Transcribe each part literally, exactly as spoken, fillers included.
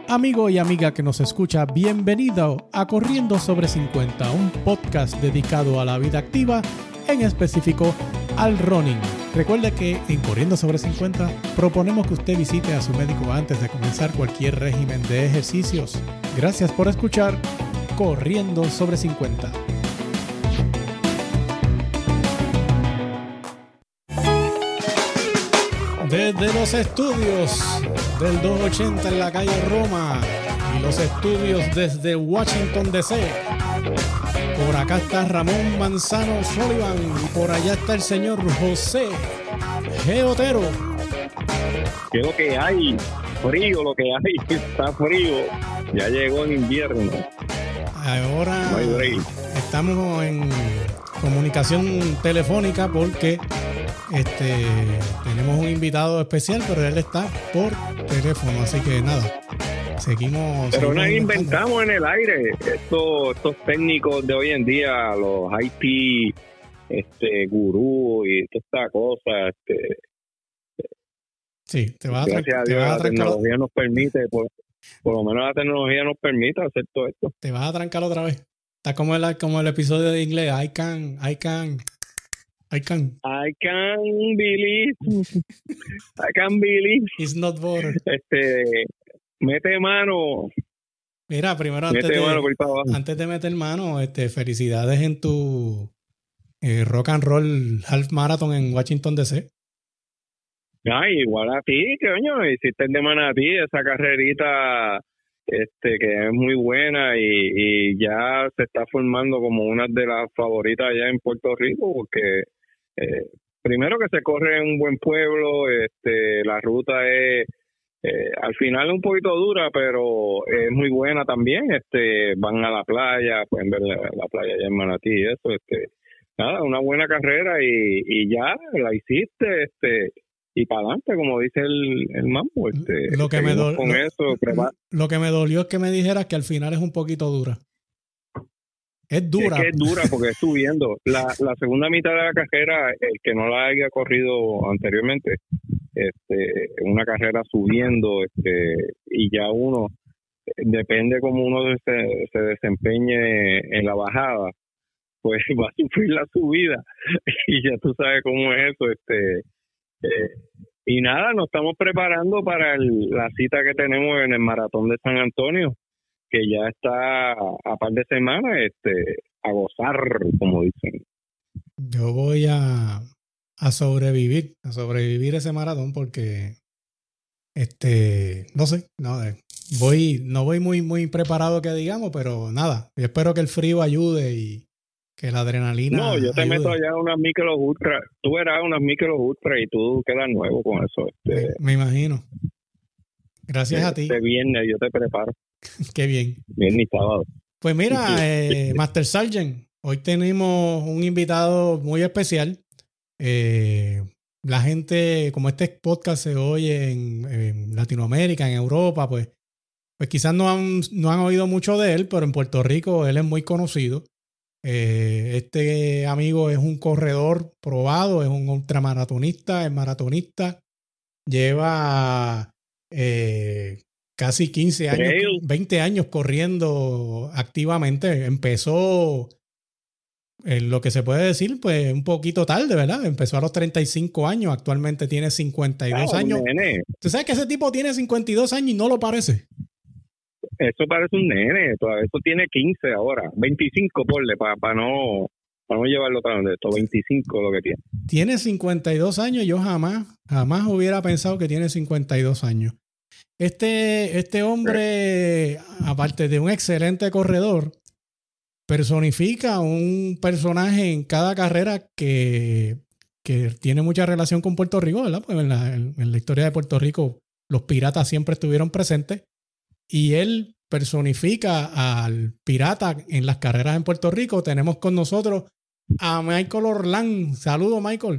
Amigo y amiga que nos escucha, bienvenido a Corriendo sobre cincuenta, un podcast dedicado a la vida activa, en específico al running. Recuerde que en Corriendo sobre cincuenta proponemos que usted visite a su médico antes de comenzar cualquier régimen de ejercicios. Gracias por escuchar Corriendo sobre cincuenta. Desde los estudios del doscientos ochenta en la calle Roma y los estudios desde Washington D C, por acá está Ramón Manzano Sullivan y por allá está el señor José G. Otero. ¿Qué es lo que hay? Frío, lo que hay, está frío. Ya llegó el invierno. Ahora no hay estamos en comunicación telefónica porque este tenemos un invitado especial, pero él está por teléfono, así que nada, seguimos. Pero seguimos nos inventando. inventamos en el aire. Estos, estos técnicos de hoy en día, los I T este, gurú y toda esta cosa, este, sí, te vas a gracias tra- a te Dios vas a la trancar, tecnología nos permite, por, por lo menos la tecnología nos permite hacer todo esto. te vas a trancar otra vez. Está como el, como el episodio de inglés, I can, I can, I can. I can believe, I can believe. It's not water. Este, mete mano, Mira, primero antes mete mano por de, ahí para abajo. antes de meter mano, este, felicidades en tu eh, rock and roll half marathon en Washington D C. Ay, igual a ti, coño, hiciste el de Manatí, esa carrerita este que es muy buena y, y ya se está formando como una de las favoritas allá en Puerto Rico, porque eh, primero que se corre en un buen pueblo, este la ruta es eh, al final es un poquito dura, pero es muy buena también. Este van a la playa, pueden ver la, la playa allá en Manatí y eso, este nada, una buena carrera y, y ya la hiciste, este y para adelante, como dice el, el mambo. Este, Lo que me seguimos do- con lo- eso, prepara- Lo que me dolió es que me dijeras que al final es un poquito dura. Es dura. Es que es dura porque es subiendo. La, la segunda mitad de la carrera, el que no la haya corrido anteriormente, este, una carrera subiendo, este, y ya uno, depende cómo uno se, se desempeñe en la bajada, pues va a sufrir la subida. Y ya tú sabes cómo es eso. Este, eh, y nada, nos estamos preparando para el, la cita que tenemos en el Maratón de San Antonio, que ya está a par de semanas, este, a gozar, como dicen. Yo voy a, a sobrevivir, a sobrevivir ese maratón porque, este, no sé, no, eh, voy, no voy muy, muy preparado que digamos, pero nada, yo espero que el frío ayude y que la adrenalina No, yo te ayude. meto allá unas micro ultra, tú verás unas micro ultra y tú quedas nuevo con eso. Este, Me, me imagino. Gracias a ti. Este viernes yo te preparo, Qué bien. viernes y sábado. Pues mira, eh, Master Sergeant, hoy tenemos un invitado muy especial. Eh, la gente, como este podcast se oye en, en Latinoamérica, en Europa, pues, pues quizás no han, no han oído mucho de él, pero en Puerto Rico él es muy conocido. Eh, este amigo es un corredor probado, es un ultramaratonista, es maratonista, lleva eh, casi quince años, Trail. veinte años corriendo activamente. Empezó en lo que se puede decir, pues un poquito tarde, ¿verdad? Empezó a los treinta y cinco años, actualmente tiene cincuenta y dos Ah, años. nene. ¿Tú sabes que ese tipo tiene cincuenta y dos años y no lo parece? Eso parece un nene, todavía eso tiene quince ahora, veinticinco porle, para pa no, pa no llevarlo tan de esto, veinticinco lo que tiene. Tiene cincuenta y dos años, yo jamás, jamás hubiera pensado que tiene cincuenta y dos años. Este, este hombre, aparte de un excelente corredor, personifica un personaje en cada carrera que, que tiene mucha relación con Puerto Rico, ¿verdad? Pues en la, en, en la historia de Puerto Rico los piratas siempre estuvieron presentes y él personifica al pirata en las carreras en Puerto Rico. Tenemos con nosotros a Michael Orlán. Saludos, Michael.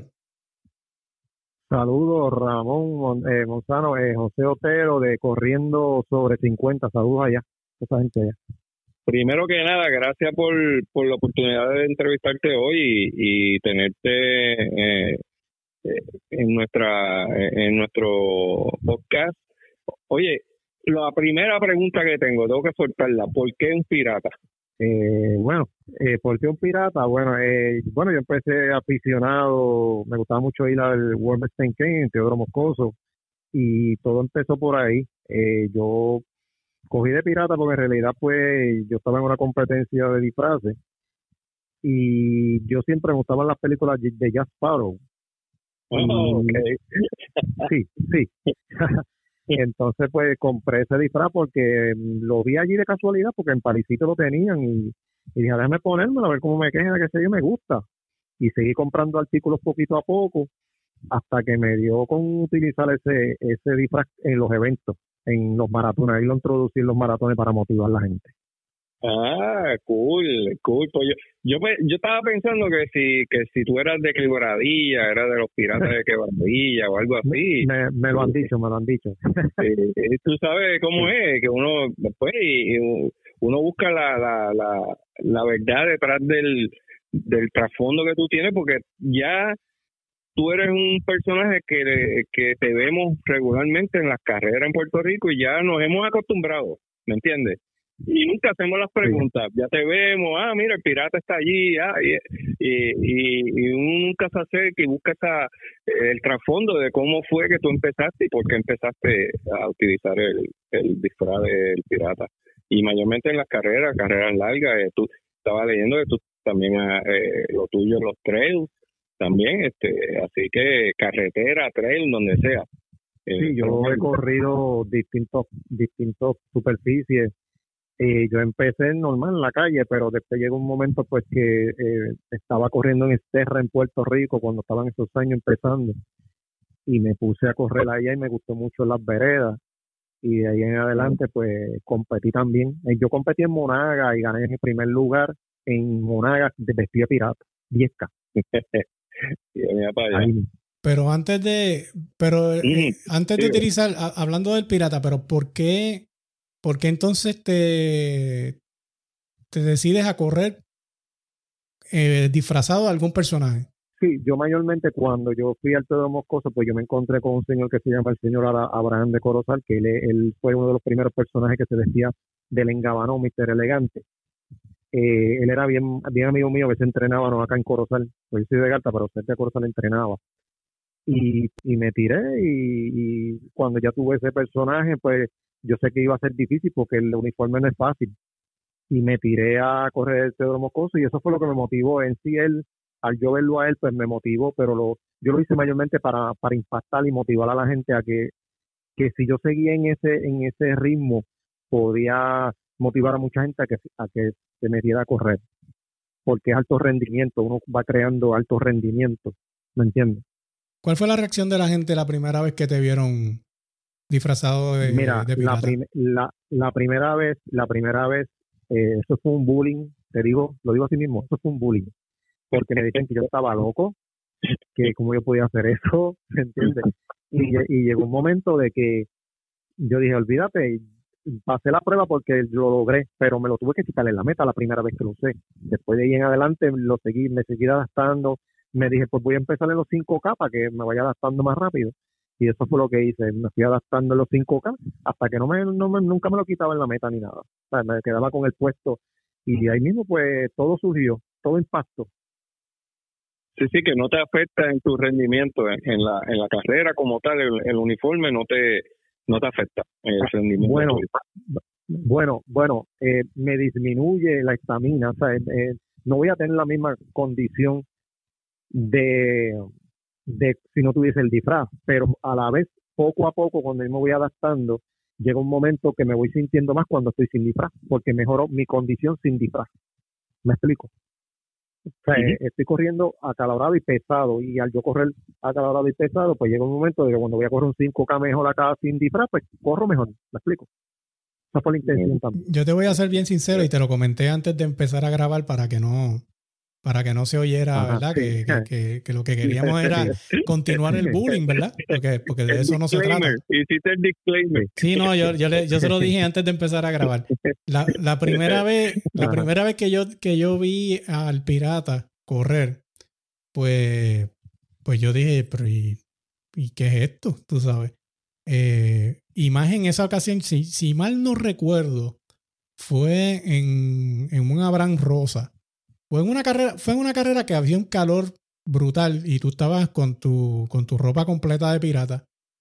Saludos, Ramón eh, Monzano, eh, José Otero de Corriendo sobre cincuenta. Saludos allá, esa gente allá. Primero que nada, gracias por, por la oportunidad de entrevistarte hoy y, y tenerte eh, en nuestra en nuestro podcast. Oye, la primera pregunta que tengo, tengo que soltarla. ¿Por qué un pirata? Eh, bueno, eh, ¿por qué un pirata? Bueno, eh, bueno, yo empecé aficionado, me gustaba mucho ir al World Western King en Teodoro Moscoso y todo empezó por ahí. Eh, yo cogí de pirata porque en realidad pues yo estaba en una competencia de disfraces y yo siempre me gustaban las películas de Jack Sparrow. Oh, okay. Sí, sí. Entonces, pues compré ese disfraz porque lo vi allí de casualidad, porque en Parisito lo tenían y, y dije, déjame ponérmelo a ver cómo me queda, que sé yo, me gusta. Y seguí comprando artículos poquito a poco hasta que me dio con utilizar ese ese disfraz en los eventos, en los maratones. Ahí lo introducí en los maratones para motivar a la gente. Ah, cool, cool. Pues yo, yo, yo estaba pensando que si que si tú eras de Quebradilla, eras de los piratas de Quebradilla o algo así. Me, me lo han dicho, me lo han dicho. Eh, tú sabes cómo es, que uno después y, y uno busca la, la, la, la verdad detrás del, del trasfondo que tú tienes, porque ya tú eres un personaje que, que te vemos regularmente en las carreras en Puerto Rico y ya nos hemos acostumbrado, ¿me entiendes? Y nunca hacemos las preguntas, ya te vemos, ah, mira, el pirata está allí, ah, y, y, y, y uno nunca se acerca y busca esa, el trasfondo de cómo fue que tú empezaste y por qué empezaste a utilizar el, el disfraz del pirata. Y mayormente en las carreras, carreras largas, eh, tú estabas leyendo que tú también, eh, lo tuyo, los trails, también, este, así que carretera, trail, donde sea. Eh, sí, yo he corrido distintos, distintos superficies. Eh, yo empecé normal en la calle, pero después llegó un momento pues que eh, estaba corriendo en Esterra, en Puerto Rico, cuando estaban esos años empezando, y me puse a correr allá y me gustó mucho las veredas, y de ahí en adelante pues competí también. Eh, yo competí en Monaga y gané el primer lugar en Monaga de vestido de pirata, diez K. Pero antes de, pero eh, antes de utilizar, a, hablando del pirata, pero ¿por qué? ¿Por qué entonces te, te decides a correr eh, disfrazado de algún personaje? Sí, yo mayormente cuando yo fui al Teodoro Moscoso, pues yo me encontré con un señor que se llama el señor Abraham de Corozal, que él, él fue uno de los primeros personajes que se vestía del Engabanó, mister Elegante. Eh, él era bien, bien amigo mío, que se entrenaba no acá en Corozal. Pues yo soy de Garta, pero cerca de Corozal entrenaba. Y, y me tiré y, y cuando ya tuve ese personaje, pues yo sé que iba a ser difícil porque el uniforme no es fácil. Y me tiré a correr el Teodoro Moscoso y eso fue lo que me motivó. En sí, él, al yo verlo a él, pues me motivó, pero lo, yo lo hice mayormente para, para impactar y motivar a la gente a que, que si yo seguía en ese, en ese ritmo, podía motivar a mucha gente a que, a que se metiera a correr. Porque es alto rendimiento, uno va creando alto rendimiento, ¿me entiendes? ¿Cuál fue la reacción de la gente la primera vez que te vieron disfrazado de, Mira, de pirata? La, prim la, la primera vez, la primera vez, eh, eso fue un bullying, te digo, lo digo así mismo, eso fue un bullying, porque me decían que yo estaba loco, que cómo yo podía hacer eso, ¿me entiendes? Y, y llegó un momento de que yo dije, olvídate, pasé la prueba porque lo logré, pero me lo tuve que quitar en la meta la primera vez que lo usé. Después de ahí en adelante lo seguí, me seguí adaptando, me dije, pues voy a empezar en los cinco K para que me vaya adaptando más rápido. Y eso fue lo que hice, me fui adaptando en los cinco K hasta que no me, no me nunca me lo quitaba en la meta ni nada. O sea, me quedaba con el puesto y ahí mismo pues todo surgió, todo impactó. Sí, sí, que no te afecta en tu rendimiento, en, en la en la carrera como tal, el, el uniforme no te no te afecta en el rendimiento. Bueno, bueno, bueno, eh, me disminuye la estamina, o sea, eh, no voy a tener la misma condición de, de si no tuviese el disfraz, pero a la vez, poco a poco, cuando yo me voy adaptando, llega un momento que me voy sintiendo más cuando estoy sin disfraz, porque mejoró mi condición sin disfraz. ¿Me explico? O sea, uh-huh. Estoy corriendo acalorado y pesado, y al yo correr acalorado y pesado, pues llega un momento de que cuando voy a correr un cinco K mejor acá sin disfraz, pues corro mejor. ¿Me explico? Esa fue la intención también. Yo te voy a ser bien sincero y te lo comenté antes de empezar a grabar para que no... para que no se oyera, Ajá, ¿verdad? Sí. Que, que, que, que lo que queríamos era continuar el bullying, ¿verdad? Porque, porque de eso no se trata. Hiciste el disclaimer. Sí, no, yo, yo, le, yo se lo dije antes de empezar a grabar. La, la primera vez, la primera vez que yo, que yo vi al pirata correr, pues, pues yo dije, pero ¿y, ¿y qué es esto? Tú sabes. Eh, y más en esa ocasión, si, si mal no recuerdo, fue en, en un Abraham Rosa. Fue en una carrera, fue en una carrera que había un calor brutal y tú estabas con tu, con tu ropa completa de pirata.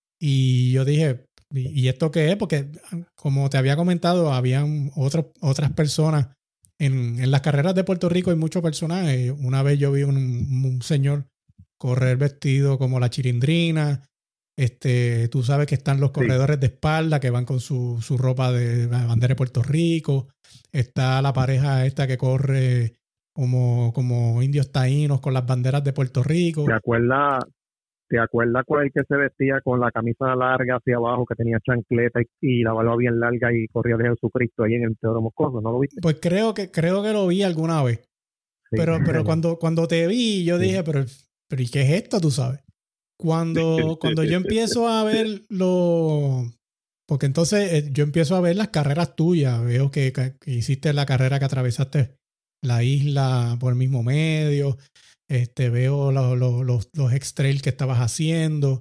Y yo dije, ¿y, y esto qué es? Porque como te había comentado, habían otros, otras personas. En, en las carreras de Puerto Rico hay muchos personajes. Una vez yo vi un, un señor correr vestido como la Chilindrina. Este, tú sabes que están los corredores sí. de espalda que van con su, su ropa de bandera de Puerto Rico. Está la pareja esta que corre como, como indios taínos con las banderas de Puerto Rico. ¿Te acuerdas, ¿te acuerdas cuál que se vestía con la camisa larga hacia abajo, que tenía chancleta y, y la barba bien larga y corría de Jesucristo ahí en el Teodoro Moscoso? ¿No lo viste? Pues creo que, creo que lo vi alguna vez. Sí, pero pero cuando, cuando te vi, yo sí. dije, pero, pero ¿y qué es esto, tú sabes? Cuando, cuando yo empiezo a ver lo... Porque entonces eh, yo empiezo a ver las carreras tuyas. Veo que, que hiciste la carrera que atravesaste la isla por el mismo medio. Este, veo lo, lo, los, los X-Trail que estabas haciendo.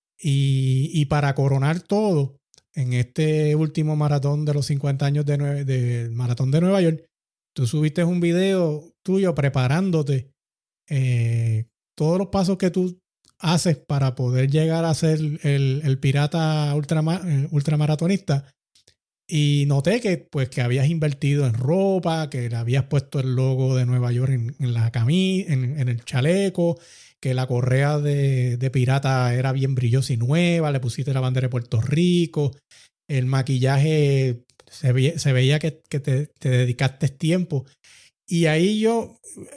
Y, y para coronar todo, en este último maratón de los cincuenta años de, Nue- de Maratón de Nueva York, tú subiste un video tuyo preparándote eh, todos los pasos que tú haces para poder llegar a ser el, el pirata ultrama, ultramaratonista. Y noté que, pues, que habías invertido en ropa, que le habías puesto el logo de Nueva York en, en la camisa, en, en el chaleco, que la correa de, de pirata era bien brillosa y nueva, le pusiste la bandera de Puerto Rico, el maquillaje se, ve, se veía que, que te, te dedicaste tiempo. Y ahí yo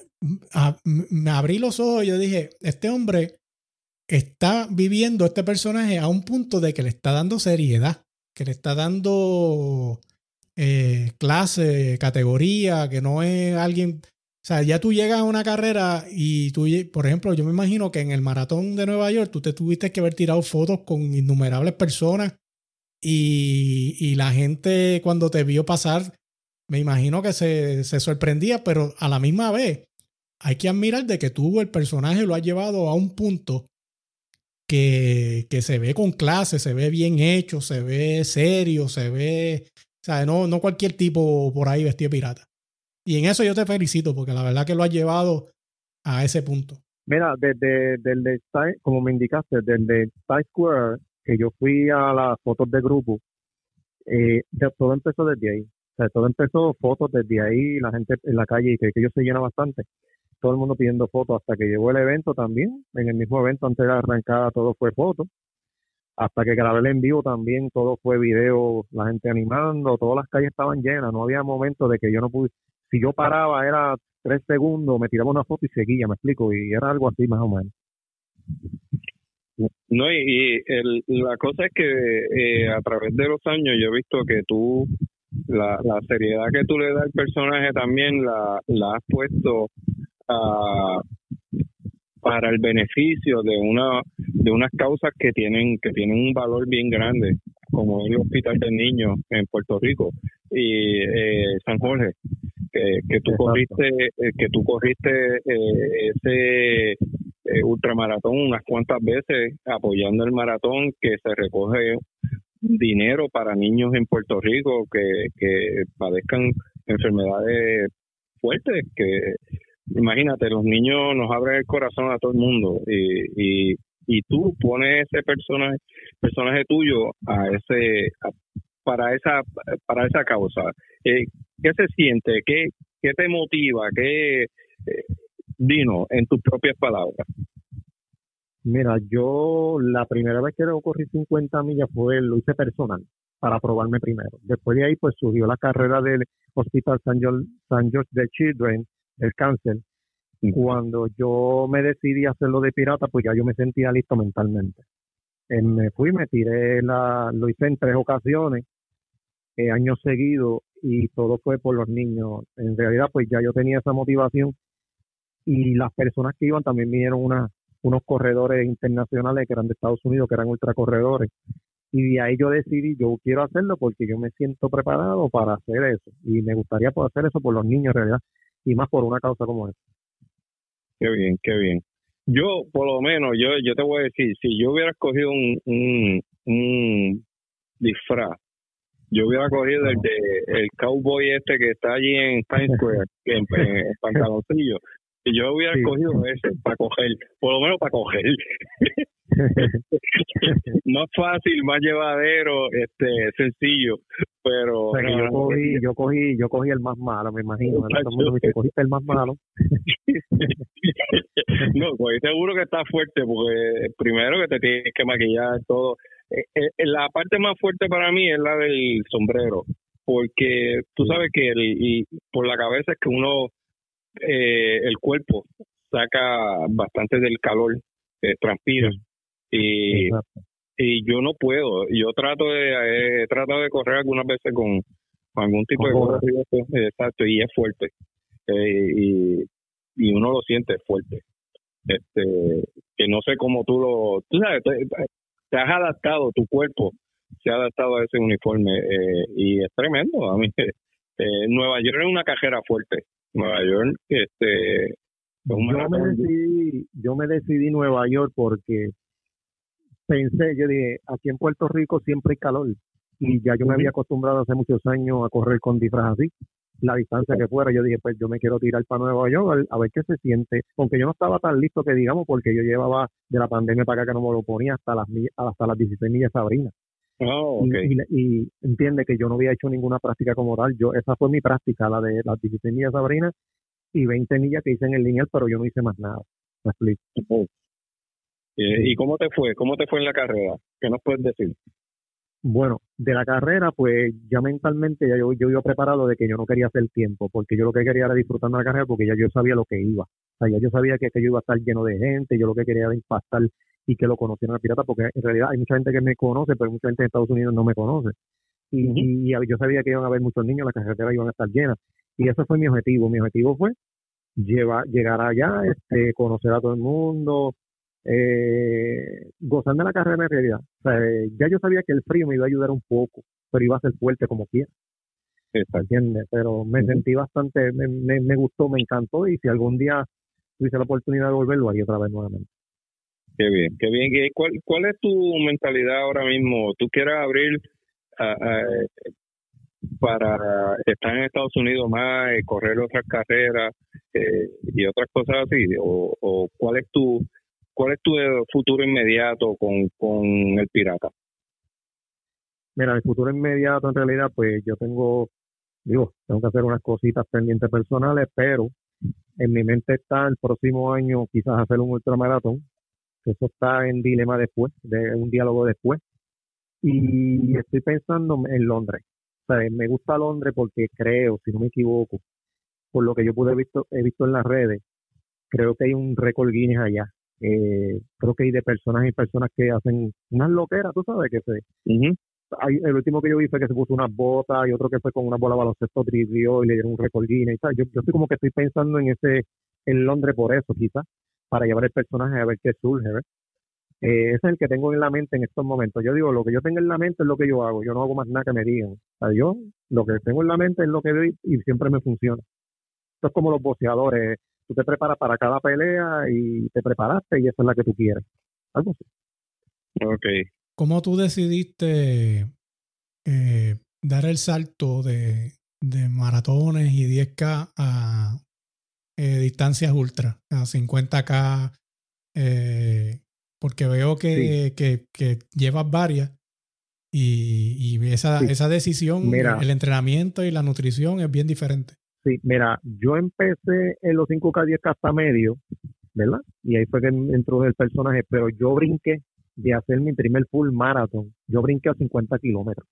a, me abrí los ojos y yo dije, este hombre está viviendo este personaje a un punto de que le está dando seriedad, que le está dando eh, clase, categoría, que no es alguien... O sea, ya tú llegas a una carrera y tú, por ejemplo, yo me imagino que en el maratón de Nueva York tú te tuviste que haber tirado fotos con innumerables personas y, y la gente cuando te vio pasar, me imagino que se, se sorprendía, pero a la misma vez hay que admirar de que tú el personaje lo has llevado a un punto que, que se ve con clase, se ve bien hecho, se ve serio, se ve... O sea, no, no cualquier tipo por ahí vestido de pirata. Y en eso yo te felicito, porque la verdad que lo has llevado a ese punto. Mira, desde, desde como me indicaste, desde Times Square, que yo fui a las fotos de grupo, eh, ya todo empezó desde ahí. O sea, todo empezó fotos desde ahí, la gente en la calle, que, que yo se llena bastante. Todo el mundo pidiendo fotos, hasta que llegó el evento también. En el mismo evento, antes de la arrancada, todo fue fotos. Hasta que grabé el en vivo también, todo fue video, la gente animando, todas las calles estaban llenas. No había momento de que yo no pude... Si yo paraba, era tres segundos, me tiraba una foto y seguía, me explico, y era algo así más o menos. No, y, y el, la cosa es que eh, a través de los años yo he visto que tú, la, la seriedad que tú le das al personaje también la, la has puesto a... para el beneficio de una de unas causas que tienen que tienen un valor bien grande, como el Hospital del Niño en Puerto Rico y eh, San Jorge, que, que tú Exacto. corriste eh, que tú corriste eh, ese eh, ultramaratón unas cuantas veces apoyando el maratón, que se recoge dinero para niños en Puerto Rico que, que padezcan enfermedades fuertes, que imagínate, los niños nos abren el corazón a todo el mundo y, y, y tú pones ese personaje personaje tuyo a ese a, para esa para esa causa. Eh, ¿Qué se siente? ¿Qué, qué te motiva? ¿Qué eh, Dino, en tus propias palabras? Mira, yo la primera vez que yo corrí cincuenta millas fue, lo hice personal, para probarme primero. Después de ahí, pues surgió la carrera del Hospital San George, San George the Children, del cáncer. Cuando yo me decidí a hacerlo de pirata, pues ya yo me sentía listo mentalmente. Eh, me fui, me tiré, la, lo hice en tres ocasiones, eh, años seguidos, y todo fue por los niños. En realidad, pues ya yo tenía esa motivación, y las personas que iban también vinieron una, unos corredores internacionales que eran de Estados Unidos, que eran ultracorredores, y de ahí yo decidí, yo quiero hacerlo porque yo me siento preparado para hacer eso, y me gustaría poder hacer eso por los niños en realidad, y más por una causa como esta. Qué bien, qué bien. Yo, por lo menos, yo yo te voy a decir, si yo hubiera escogido un, un, un disfraz, yo hubiera cogido el de el cowboy este que está allí en Times Square, en, en, en pantaloncillo. Y yo hubiera sí. cogido ese para coger, por lo menos para coger. Más fácil, más llevadero, este, sencillo, pero, o sea, no, yo cogí, yo cogí, yo cogí el más malo, me imagino. Me cogiste el más malo. No, pues seguro que está fuerte, porque primero que te tienes que maquillar todo. Eh, eh, la parte más fuerte para mí es la del sombrero, porque tú sabes que el, y por la cabeza es que uno eh, el cuerpo saca bastante del calor, eh, transpira. Y, y yo no puedo, yo trato de, he tratado de correr algunas veces con, con algún tipo con de correr, exacto, y es fuerte, eh, y, y uno lo siente fuerte, este, que no sé cómo tú lo, tú sabes, te, te has adaptado, tu cuerpo se ha adaptado a ese uniforme, eh, y es tremendo. A mí, eh, Nueva York es una cajera fuerte, Nueva York, este, yo me decidí, yo me decidí Nueva York porque pensé, yo dije, aquí en Puerto Rico siempre hay calor y ya yo me había acostumbrado hace muchos años a correr con disfraz así, la distancia que fuera. Yo dije, pues yo me quiero tirar para Nueva York a ver qué se siente, aunque yo no estaba tan listo que digamos, porque yo llevaba de la pandemia para acá que no me lo ponía hasta las hasta las dieciséis millas Sabrina. Oh, okay. y, y, y entiende que yo no había hecho ninguna práctica como tal. Yo esa fue mi práctica, la de las dieciséis millas Sabrina y veinte millas que hice en el lineal, pero yo no hice más nada. Me explico. Oh. Eh, ¿Y cómo te fue? ¿Cómo te fue en la carrera? ¿Qué nos puedes decir? Bueno, de la carrera, pues ya mentalmente ya yo, yo iba preparado de que yo no quería hacer tiempo, porque yo lo que quería era disfrutar de la carrera, porque ya yo sabía lo que iba. O sea, ya yo sabía que, que yo iba a estar lleno de gente, yo lo que quería era impactar y que lo conocieran al pirata, porque en realidad hay mucha gente que me conoce, pero mucha gente en Estados Unidos no me conoce. Y, uh-huh. y, y yo sabía que iban a haber muchos niños, las carreteras iban a estar llenas. Y ese fue mi objetivo. Mi objetivo fue llevar, llegar allá, este, conocer a todo el mundo, eh, gozar de la carrera en realidad. O sea, eh, ya yo sabía que el frío me iba a ayudar un poco, pero iba a ser fuerte como quiera. ¿Entiendes? Pero me uh-huh. sentí bastante, me, me, me gustó, me encantó, y si algún día tuviese la oportunidad de volverlo, haría otra vez nuevamente. Qué bien, qué bien. ¿Cuál, cuál es tu mentalidad ahora mismo? ¿Tú quieres abrir uh, uh, para estar en Estados Unidos más, eh, correr otras carreras eh, y otras cosas así? ¿O, o cuál es tu cuál es tu futuro inmediato con, con el pirata? Mira, el futuro inmediato en realidad, pues yo tengo, digo, tengo que hacer unas cositas pendientes personales, pero en mi mente está el próximo año quizás hacer un ultramaratón. Eso está en dilema después, de un diálogo después. Y estoy pensando en Londres. O sea, me gusta Londres porque creo, si no me equivoco, por lo que yo pude visto, he visto en las redes, creo que hay un récord Guinness allá. Eh, creo que hay de personas y personas que hacen unas loqueras, tú sabes que se... Uh-huh. Hay, el último que yo vi fue que se puso unas botas y otro que fue con una bola de baloncesto trivió y le dieron un récord Guinness. ¿Sabes? Yo, yo estoy como que estoy pensando en ese, en Londres por eso quizás, para llevar el personaje a ver qué surge, ¿ves? Eh, ese es el que tengo en la mente en estos momentos. Yo digo, lo que yo tengo en la mente es lo que yo hago. Yo no hago más nada que me digan. O sea, yo lo que tengo en la mente es lo que doy y siempre me funciona. Esto es como los boxeadores. Tú te preparas para cada pelea y te preparaste y esa es la que tú quieres. Algo así. Ok. ¿Cómo tú decidiste eh, dar el salto de, de maratones y diez K a eh, distancias ultra, a cincuenta K? Eh, porque veo que, sí. que, que llevas varias y, y esa, sí. esa decisión, mira, el entrenamiento y la nutrición es bien diferente. Sí, mira, yo empecé en los cinco K, diez K hasta medio, ¿verdad? Y ahí fue que entró el personaje, pero yo brinqué de hacer mi primer full marathon, yo brinqué a cincuenta kilómetros.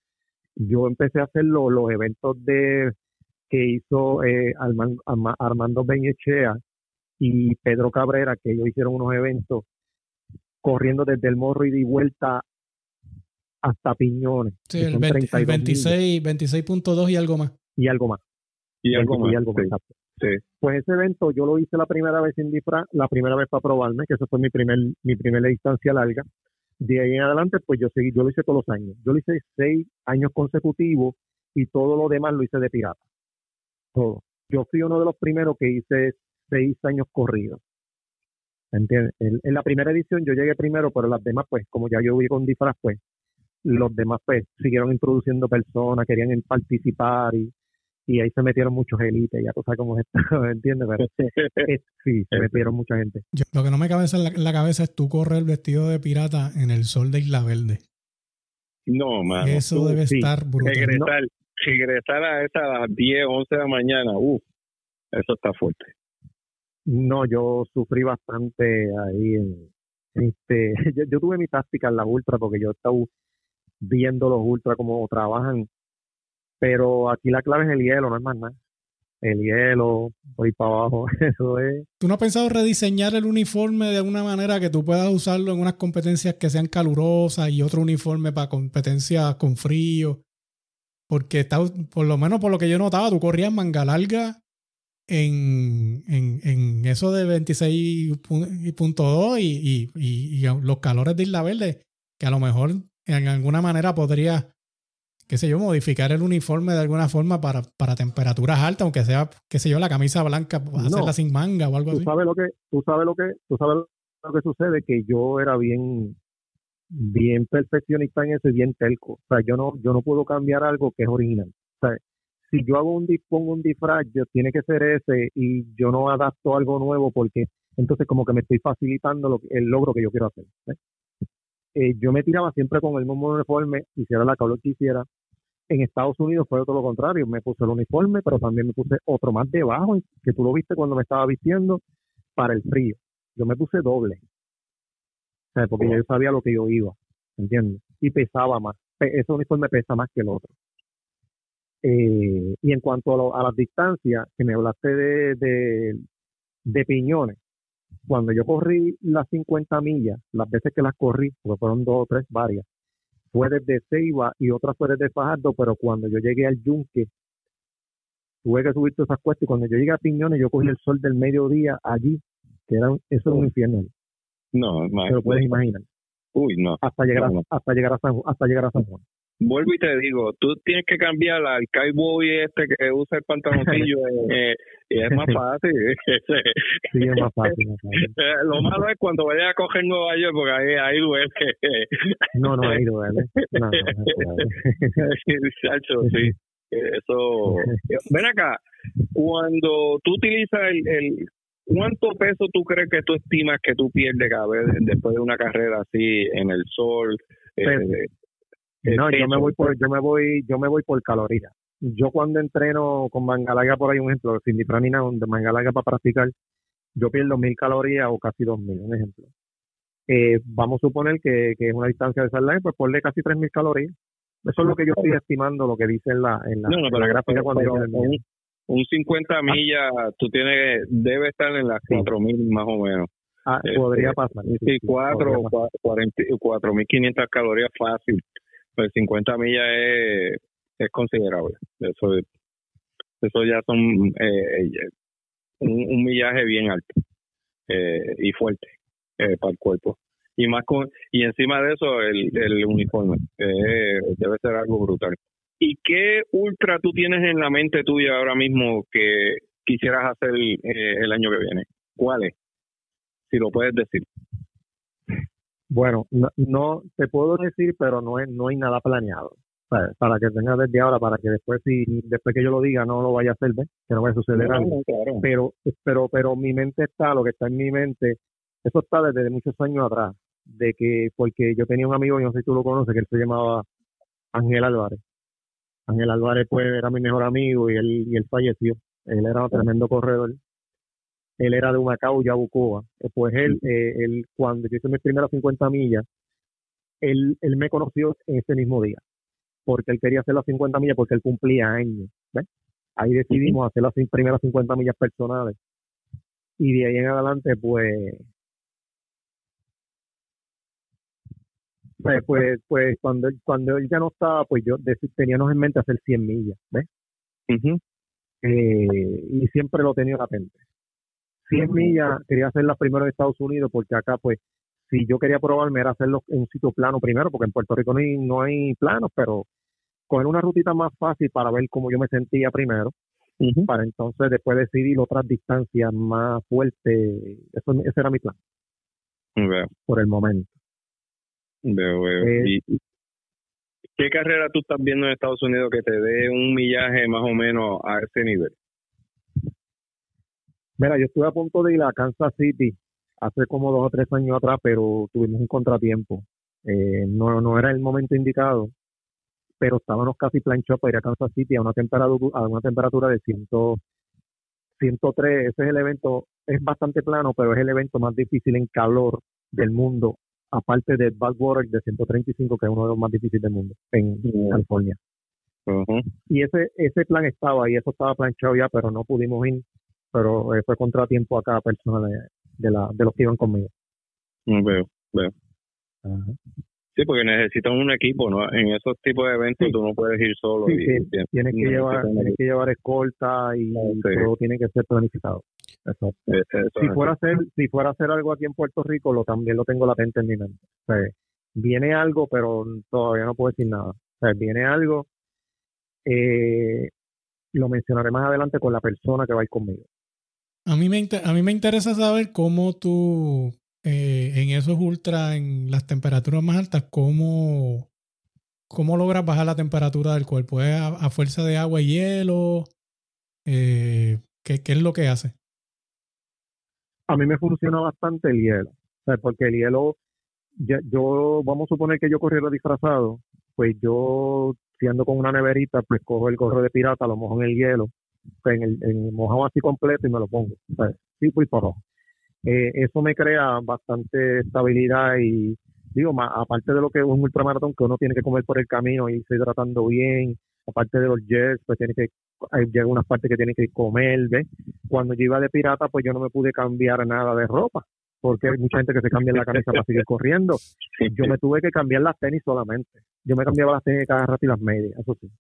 Yo empecé a hacer lo, los eventos de que hizo eh, Armando, Armando Benechea y Pedro Cabrera, que ellos hicieron unos eventos corriendo desde el Morro y de vuelta hasta Piñones. Sí, el, veinte, el veintiséis punto dos y algo más. Y algo más. Y algo más. Y algo más. Sí, sí. Pues ese evento yo lo hice la primera vez sin disfraz, la primera vez para probarme, que eso fue mi primer mi primera distancia larga. De ahí en adelante, pues yo seguí, yo lo hice todos los años. Yo lo hice seis años consecutivos y todo lo demás lo hice de pirata. Todo. Yo fui uno de los primeros que hice seis años corridos. ¿Entiendes? En, en la primera edición yo llegué primero, pero las demás, pues, como ya yo vi con disfraz, pues, los demás pues siguieron introduciendo personas, querían participar y, y ahí se metieron muchos élites, ya tú sabes cómo es esto, ¿entiendes? Pero es, sí, se metieron mucha gente. Yo, lo que no me cabe en la, en la cabeza es tú correr vestido de pirata en el sol de Isla Verde. No, mano. Eso tú, debe sí. estar brutal. Regresar, no. regresar a esa a las diez, once de la mañana, uff, eso está fuerte. No, yo sufrí bastante ahí. En, este, yo, yo tuve mi táctica en la ultra porque yo estaba viendo los ultras cómo trabajan, pero aquí la clave es el hielo, no es más nada. El hielo, voy para abajo, eso es. ¿Tú no has pensado rediseñar el uniforme de alguna manera que tú puedas usarlo en unas competencias que sean calurosas y otro uniforme para competencias con frío? Porque está, por lo menos por lo que yo notaba, tú corrías manga larga en, en, en eso de veintiséis punto dos y, y, y, y los calores de Isla Verde, que a lo mejor en alguna manera podría, qué sé yo, modificar el uniforme de alguna forma para, para temperaturas altas, aunque sea, qué sé yo, la camisa blanca, no, hacerla sin manga o algo tú así. Sabes lo que, tú sabes lo que, tú sabes lo que sucede, que yo era bien, bien perfeccionista en eso y bien telco. O sea, yo no, yo no puedo cambiar algo que es original. O sea, si yo hago un pongo un disfraz, yo tiene que ser ese y yo no adapto algo nuevo porque entonces como que me estoy facilitando lo, el logro que yo quiero hacer. ¿eh? Eh, yo me tiraba siempre con el mismo uniforme, hiciera la calor que hiciera. En Estados Unidos fue todo lo contrario, me puse el uniforme, pero también me puse otro más debajo, que tú lo viste cuando me estaba vistiendo, para el frío. Yo me puse doble, o sea, porque yo sabía lo que yo iba, ¿entiendes? Y pesaba más, ese uniforme pesa más que el otro. Eh, y en cuanto a, lo, a las distancias, que me hablaste de, de, de piñones, cuando yo corrí las cincuenta millas, las veces que las corrí, porque fueron dos o tres, varias, fue desde Ceiba y otra fue desde Fajardo, pero cuando yo llegué al Yunque, tuve que subir todas esas cuestas y cuando yo llegué a Piñones, yo cogí el sol del mediodía allí, que era, eso era un infierno. No, no. Te lo puedes imaginar. Uy, no. Hasta llegar, no, no. A, hasta llegar a San, hasta llegar a San Juan. Vuelvo y te digo, tú tienes que cambiar al cowboy este que usa el pantaloncillo eh, y es más fácil. Sí, es más fácil. Más fácil. Lo malo es cuando vayas a coger Nueva York, porque ahí, ahí duele. No, no, ahí duele. No, no, no Chacho, sí. Eso. Ven acá, cuando tú utilizas el, el ¿cuánto peso tú crees que tú estimas que tú pierdes cada vez después de una carrera así en el sol? Eh, No, yo me voy por, yo me voy, yo me voy por calorías. Yo cuando entreno con manga larga, por ahí un ejemplo, sin dipranina, donde manga larga para practicar, yo pierdo mil calorías o casi dos mil, un ejemplo. Eh, vamos a suponer que, que es una distancia de salida, pues ponle casi tres mil calorías. Eso es lo que yo estoy estimando, lo que dice en la, en la, no, no, en la gráfica cuando pero, yo un, un cincuenta millas, tú tienes, debe estar en las cuatro mil más o menos. Ah, eh, podría pasar. Sí, sí, cuatro, cuatro mil quinientas calorías fácil. Pues cincuenta millas es, es considerable. Eso eso ya son eh, un, un millaje bien alto eh, y fuerte eh, para el cuerpo. Y más con y encima de eso el, el uniforme. Eh, debe ser algo brutal. ¿Y qué ultra tú tienes en la mente tuya ahora mismo que quisieras hacer eh, el año que viene? ¿Cuál es? Si lo puedes decir. Bueno, no, no te puedo decir, pero no, es, no hay nada planeado. O sea, para que tenga desde ahora, para que después, si después que yo lo diga, no lo vaya a hacer, ¿ves? Que no vaya a suceder no, algo. No, claro. Pero, pero, pero mi mente está, lo que está en mi mente, eso está desde muchos años atrás, de que, porque yo tenía un amigo, yo no sé si tú lo conoces, que él se llamaba Ángel Álvarez. Ángel Álvarez, pues, era mi mejor amigo y él, y él falleció. Él era un tremendo corredor. Él era de Humacao, Yabucoa. Pues él, eh, él, cuando yo hice mis primeras cincuenta millas, él, él me conoció ese mismo día, porque él quería hacer las cincuenta millas porque él cumplía años. ¿Ves? Ahí decidimos uh-huh. hacer las primeras cincuenta millas personales. Y de ahí en adelante, pues, pues, pues, pues cuando, cuando él ya no estaba, pues yo teníamos en mente hacer cien millas. ¿Ves? Uh-huh. Eh, y siempre lo tenía latente. cien millas, quería hacerlas primero en Estados Unidos, porque acá, pues, si yo quería probarme era hacerlo en un sitio plano primero, porque en Puerto Rico no hay, no hay planos, pero coger una rutita más fácil para ver cómo yo me sentía primero, uh-huh. para entonces después decidir otras distancias más fuertes. Eso, ese era mi plan. Veo. Por el momento. Veo, veo. Eh, y, ¿Qué carrera tú estás viendo en Estados Unidos que te dé un millaje más o menos a ese nivel? Mira, yo estuve a punto de ir a Kansas City hace como dos o tres años atrás, pero tuvimos un contratiempo. Eh, no, no era el momento indicado, pero estábamos casi planchados para ir a Kansas City a una temperatura, a una temperatura de cien, ciento tres. Ese es el evento, es bastante plano, pero es el evento más difícil en calor del mundo, aparte del Badwater de ciento treinta y cinco, que es uno de los más difíciles del mundo en uh-huh. California. Uh-huh. Y ese ese plan estaba ahí, eso estaba planchado ya, pero no pudimos ir, pero eh, fue contratiempo a cada persona de, de, la, de los que iban conmigo. Veo, veo. Uh-huh. Sí, porque necesitan un equipo, ¿no? En esos tipos de eventos sí. Tú no puedes ir solo. Sí, y, sí. Y, tienes, que llevar, tienes que llevar escolta y sí. Todo tiene que ser planificado. Exacto. Es, eso si fuera a hacer, si fuera a hacer algo aquí en Puerto Rico, lo también lo tengo latente en mi mente. O sea, viene algo, pero todavía no puedo decir nada. O sea, viene algo, eh, lo mencionaré más adelante con la persona que va a ir conmigo. A mí me inter- a mí me interesa saber cómo tú eh, en esos ultra, en las temperaturas más altas, cómo cómo logras bajar la temperatura del cuerpo. ¿Es a, a fuerza de agua y hielo? Eh, ¿qué, ¿Qué es lo que hace? A mí me funciona bastante el hielo, o sea, porque el hielo, yo, yo, vamos a suponer que yo corriera disfrazado, pues yo, si ando con una neverita, pues cojo el gorro de pirata, lo mojo en el hielo, pues en el en mojado así completo y me lo pongo, o sea, sí, pues por rojo. Eh, eso me crea bastante estabilidad y, digo, más, aparte de lo que es un ultramaratón que uno tiene que comer por el camino y irse hidratando bien, aparte de los jets, pues tiene que, hay, llega unas partes que tiene que comer, ¿ves? Cuando yo iba de pirata, pues yo no me pude cambiar nada de ropa, porque hay mucha gente que se cambia la camisa para seguir corriendo. Yo me tuve que cambiar las tenis solamente. Yo me cambiaba las tenis cada rato y las medias, eso sí.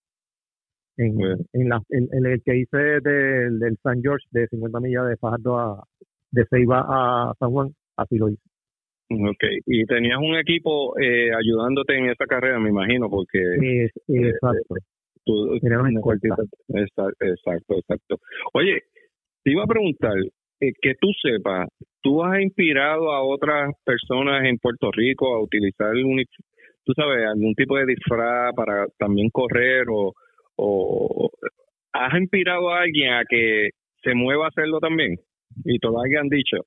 En, bueno. en, la, en, en el que hice del, del San George, de cincuenta millas de Fajardo a, de Ceiba a San Juan, así lo hice. Okay, y tenías un equipo eh, ayudándote en esta carrera, me imagino, porque es, exacto. Eh, tú, exacto, exacto, exacto. Oye, te iba a preguntar, eh, que tú sepas, ¿tú has inspirado a otras personas en Puerto Rico a utilizar un, tú sabes, algún tipo de disfraz para también correr o, o has inspirado a alguien a que se mueva a hacerlo también? Y todavía han dicho.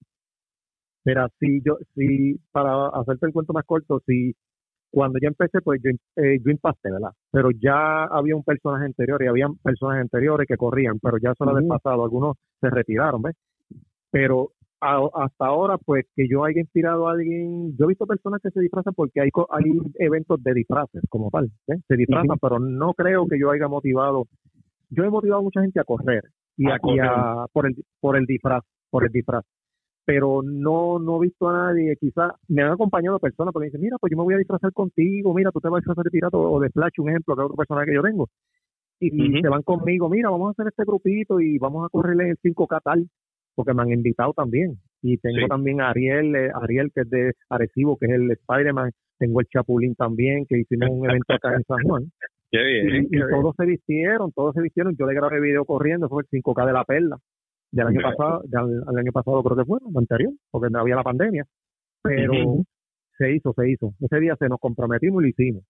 Mira, si yo, si para hacerte el cuento más corto, si cuando yo empecé, pues yo, eh, yo impacté, ¿verdad? Pero ya había un personaje anterior y habían personajes anteriores que corrían, pero ya eso era del pasado, algunos se retiraron, ¿ves? Pero a, hasta ahora, pues que yo haya inspirado a alguien, yo he visto personas que se disfrazan porque hay, hay eventos de disfraces como tal, ¿eh? Se disfrazan, uh-huh. Pero no creo que yo haya motivado, yo he motivado a mucha gente a correr y a, a, y a por el por el disfraz, por el disfraz. Pero no no he visto a nadie, quizás me han acompañado personas porque dicen, mira, pues yo me voy a disfrazar contigo, mira, tú te vas a disfrazar de pirata o de Flash, un ejemplo, que es otro personaje que yo tengo. Y, uh-huh. y se van conmigo, mira, vamos a hacer este grupito y vamos a correrle el cinco K tal, porque me han invitado también. Y tengo sí. también a Ariel, eh, Ariel, que es de Arecibo, que es el Spider-Man, tengo el Chapulín también, que hicimos un evento acá en San Juan. Qué bien, y, qué y bien. todos se vistieron, todos se vistieron, yo le grabé video corriendo, fue el cinco K de la Perla. Del año okay. pasado, del, del año pasado creo que fue, el anterior, porque no había la pandemia, pero uh-huh. se hizo, se hizo. Ese día se nos comprometimos y lo hicimos.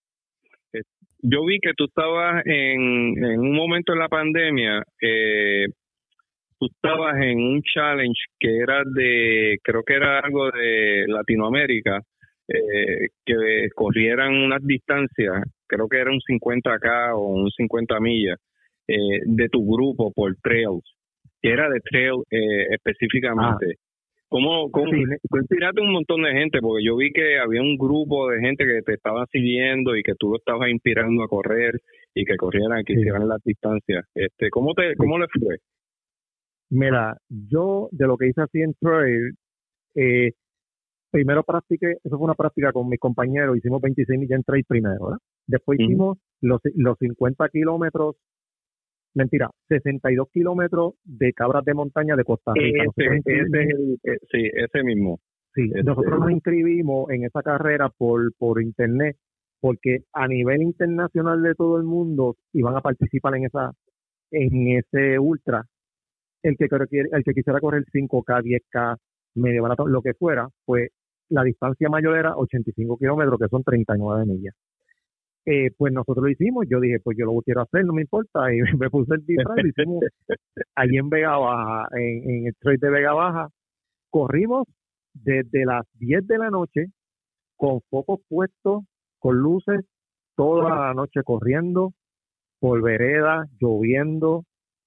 Yo vi que tú estabas en, en un momento en la pandemia, eh, tú estabas en un challenge que era de, creo que era algo de Latinoamérica, eh, que corrieran unas distancias, creo que era un cincuenta K o un cincuenta millas, eh, de tu grupo por trails. Que era de trail eh, específicamente. Ah. ¿Cómo, cómo sí. Tú inspiraste un montón de gente? Porque yo vi que había un grupo de gente que te estaba siguiendo y que tú lo estabas inspirando a correr y que corrieran, que sí. hicieran las distancias. Este, ¿cómo te, cómo le fue? Mira, yo de lo que hice así en trail, eh, primero practiqué, eso fue una práctica con mis compañeros, hicimos veintiséis millas en trail primero, ¿verdad? Después uh-huh. hicimos los, los cincuenta kilómetros. Mentira, sesenta y dos kilómetros de cabras de montaña de Costa Rica. Ese, ese es el, sí, ese mismo. Sí, ese. Nosotros nos inscribimos en esa carrera por, por internet, porque a nivel internacional de todo el mundo iban a participar en esa en ese ultra. El que, el que quisiera correr cinco K, diez K, medio maratón, lo que fuera, pues la distancia mayor era ochenta y cinco kilómetros, que son treinta y nueve millas. Eh, pues nosotros lo hicimos, yo dije, pues yo lo quiero hacer, no me importa, y me puse el disfraz y lo hicimos allí en Vega Baja, en, en el trail de Vega Baja. Corrimos desde las diez de la noche con focos puestos, con luces, toda la noche corriendo, por vereda, lloviendo,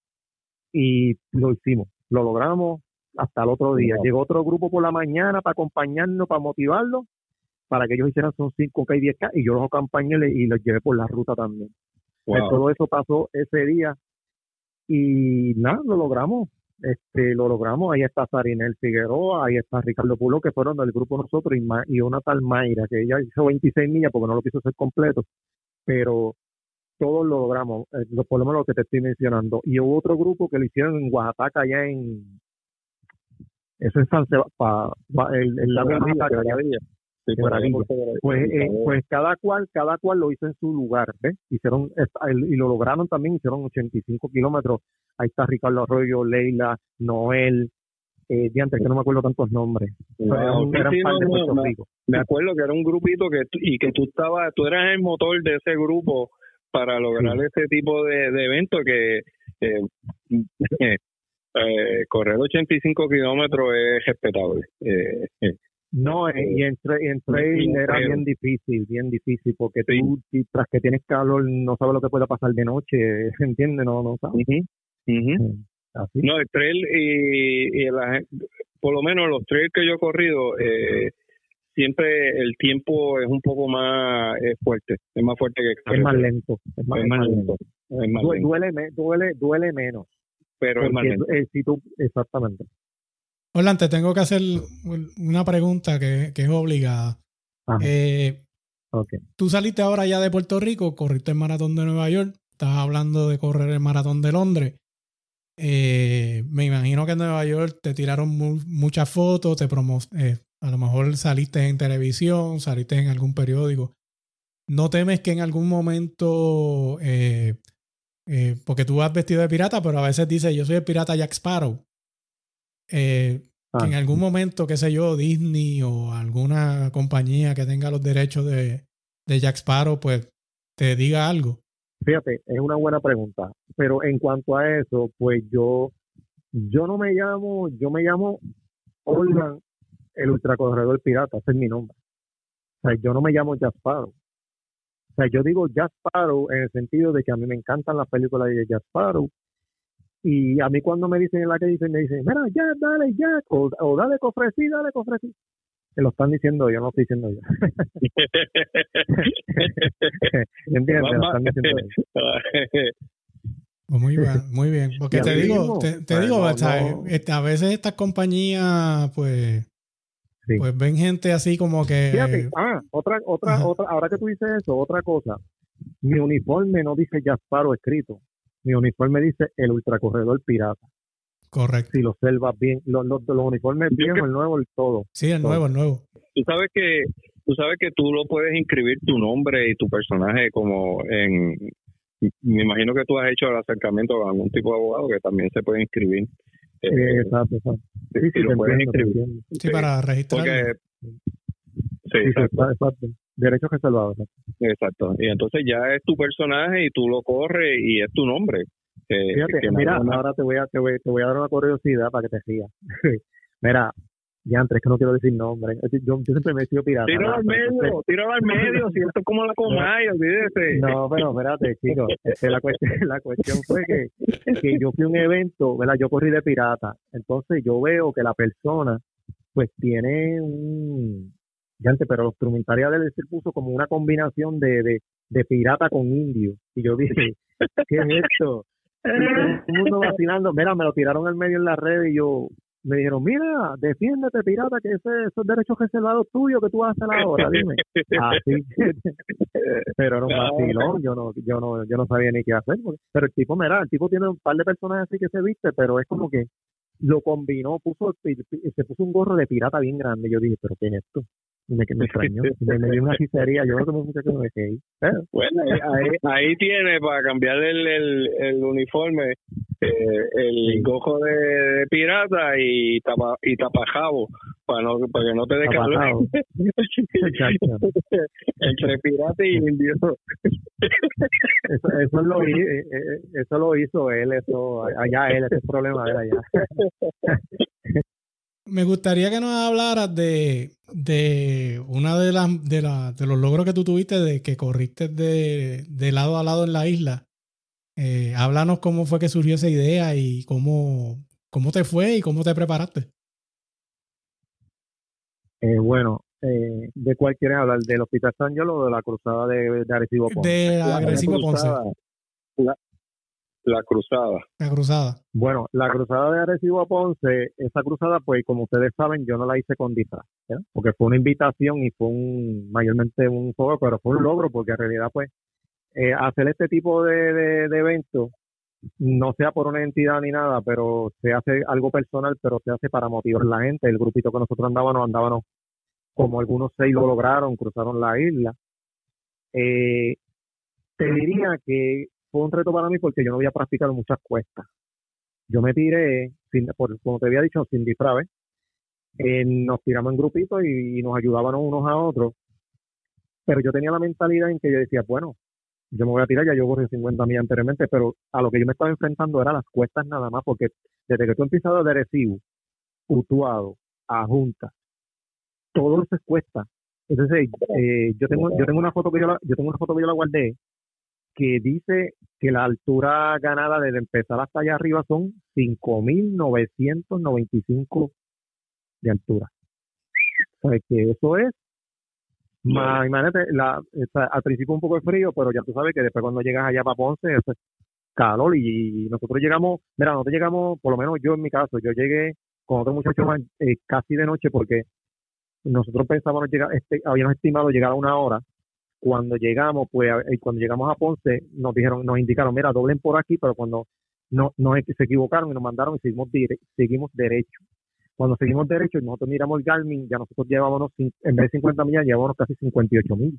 y lo hicimos, lo logramos hasta el otro día. Llegó otro grupo por la mañana para acompañarnos, para motivarlos, para que ellos hicieran son cinco K y diez K, y yo los acompañé y los llevé por la ruta también. Wow. Pues todo eso pasó ese día, y nada, lo logramos. Este, lo logramos. Ahí está Sarinel Figueroa, ahí está Ricardo Pulo, que fueron del grupo nosotros, y, Ma, y una tal Mayra, que ella hizo veintiséis millas porque no lo quiso hacer completo, pero todos lo logramos, eh, lo, por lo menos lo que te estoy mencionando. Y hubo otro grupo que lo hicieron en Oaxaca, allá en eso es San Sebastián, el, el lago de Oaxaca, sí, pues, eh, pues cada cual cada cual lo hizo en su lugar, ¿ves? Hicieron y lo lograron también, hicieron ochenta y cinco kilómetros. Ahí está Ricardo Arroyo, Leila, Noel, eh, de antes que no me acuerdo tantos nombres. Wow, un, sí, sí, no, no, no. Me acuerdo que era un grupito que y que tú estabas, tú eras el motor de ese grupo para lograr sí. ese tipo de, de evento que eh, eh, eh, correr ochenta y cinco kilómetros es respetable. Eh, eh. No, eh, y entre, entre sí, era pero, bien difícil, bien difícil, porque sí. tú, si, tras que tienes calor, no sabes lo que puede pasar de noche, ¿entiendes? No, no sabes. Uh-huh. Uh-huh. Así. No, el trail y, y la, por lo menos los trails que yo he corrido, eh, siempre el tiempo es un poco más eh, fuerte, es más fuerte que es más lento, es más, es más lento, lento. Es más duele, lento. Duele, duele, duele menos, pero es más lento. Eh, si tú, exactamente. Orlando, te tengo que hacer una pregunta que, que es obligada. Eh, okay. Tú saliste ahora ya de Puerto Rico, corriste el maratón de Nueva York, estás hablando de correr el maratón de Londres. Eh, me imagino que en Nueva York te tiraron mu- muchas fotos, te promo eh, a lo mejor saliste en televisión, saliste en algún periódico. ¿No temes que en algún momento, eh, eh, porque tú vas vestido de pirata, pero a veces dices yo soy el pirata Jack Sparrow? Eh, ah. Que en algún momento, qué sé yo, Disney o alguna compañía que tenga los derechos de, de Jack Sparrow, pues te diga algo. Fíjate, es una buena pregunta, pero en cuanto a eso, pues yo yo no me llamo, yo me llamo Orlan, el ultracorredor pirata, ese es mi nombre. O sea, yo no me llamo Jack Sparrow. O sea, yo digo Jack Sparrow en el sentido de que a mí me encantan las películas de Jack Sparrow. Y a mí cuando me dicen en la que dicen, me dicen, mira, ya, dale, ya, o, o dale, cofresí, dale, cofresí. Que lo están diciendo yo, no lo estoy diciendo yo. ¿Entiendes? Lo están diciendo yo. Pues muy bien, muy bien. Porque te digo, te, te digo, no, ¿sabes? No. A veces estas compañías, pues, sí. pues ven gente así como que... Fíjate, ah, otra, otra, Ajá. otra, ahora que tú dices eso, otra cosa. Mi uniforme no dice Jack Sparrow escrito. Mi uniforme dice el ultracorredor pirata. Correcto. Si lo observas bien, los, los, los uniformes viejos, el nuevo, el todo. Sí, el todo. nuevo, el nuevo. Tú sabes que tú sabes que tú lo puedes inscribir tu nombre y tu personaje como en... Me imagino que tú has hecho el acercamiento con algún tipo de abogado que también se puede inscribir. Eh, eh, exacto, exacto. Sí, sí, sí lo puedes inscribir. Sí, sí, para registrar. Sí, sí, exacto. exacto. Derechos reservados. Exacto. Y entonces ya es tu personaje y tú lo corres y es tu nombre. Eh, Fíjate, mira, no, ahora te voy, a, te, voy, te voy a dar una curiosidad para que te sigas. Mira, ya antes que no quiero decir nombre. Yo, yo siempre me he sido pirata. Tíralo al medio, entonces... tíralo al medio, si esto es como la Comay, olvídese. No, pero espérate, chicos. Este, la, cuestión, la cuestión fue que, que yo fui a un evento, ¿verdad? Yo corrí de pirata. Entonces yo veo que la persona, pues tiene un... Ya antes, pero los instrumentarios de él se puso como una combinación de, de, de pirata con indio. Y yo dije, ¿qué es esto? Y todo el mundo vacilando. Mira, me lo tiraron al medio en la red y yo... Me dijeron, mira, defiéndete, pirata, que ese, esos derechos reservados tuyos que tú vas a hacer ahora, dime. Así. Pero era un vacilón, yo no, yo no, yo no sabía ni qué hacer. Porque, pero el tipo, mira, el tipo tiene un par de personajes así que se viste, pero es como que lo combinó, puso, se puso un gorro de pirata bien grande. Yo dije, pero ¿qué es esto? Y me, me extrañó, me, me dio una hechicería, yo creo que me puse que me dejé ahí. ¿Eh? Bueno, ahí, ahí tiene para cambiarle el, el, el uniforme, eh, el sí. gojo de, de pirata y tapa y tapajabo para, no, para que no te dé calor. Entre pirata y indio. Eso, eso, lo, eso lo hizo él, eso allá él, ese es el problema de él allá. Me gustaría que nos hablaras de, de una de las de, la, de los logros que tú tuviste, de que corriste de, de lado a lado en la isla. Eh, háblanos cómo fue que surgió esa idea y cómo, cómo te fue y cómo te preparaste. Eh, bueno, eh, ¿de cuál quieres hablar? ¿Del Hospital San Yolo o de la cruzada de, de Arecibo Ponce? De Arecibo Ponce. La, la cruzada. La cruzada. Bueno, la cruzada de Arecibo Ponce, esa cruzada, pues como ustedes saben, yo no la hice con disfraz, ¿eh? Porque fue una invitación y fue un mayormente un juego, pero fue un logro porque en realidad, pues, eh, hacer este tipo de, de, de eventos, no sea por una entidad ni nada, pero se hace algo personal, pero se hace para motivar a la gente. El grupito que nosotros andábamos, andábamos como algunos seis lo lograron, cruzaron la isla. Eh, te diría que fue un reto para mí porque yo no había practicado muchas cuestas. Yo me tiré, sin, por, como te había dicho, sin disfraz, eh, nos tiramos en grupitos y, y nos ayudábamos unos a otros. Pero yo tenía la mentalidad en que yo decía, bueno, yo me voy a tirar, ya yo corrí cincuenta millas anteriormente, pero a lo que yo me estaba enfrentando era las cuestas nada más, porque desde que tú empiezas de Arecibo, Utuado, a Junta, todo eso es cuesta. Entonces, eh, yo tengo yo tengo una foto que yo la, yo tengo una foto que yo la guardé que dice que la altura ganada desde empezar hasta allá arriba son cinco mil novecientos noventa y cinco de altura. O sea, que eso es más, imagínate, la, esta, al principio un poco de frío, pero ya tú sabes que después cuando llegas allá para Ponce, eso es calor y, y nosotros llegamos, mira, nosotros llegamos, por lo menos yo en mi caso, yo llegué con otros muchachos más eh, casi de noche porque nosotros pensábamos llegar, este, habíamos estimado llegar a una hora. Cuando llegamos, pues, eh, cuando llegamos a Ponce, nos dijeron, nos indicaron, mira, doblen por aquí, pero cuando no, no se equivocaron y nos mandaron y seguimos, dire, seguimos derecho. Cuando seguimos derecho y nosotros miramos el Garmin, ya nosotros llevábamos, en vez de cincuenta millas, llevábamos casi cincuenta y ocho mil.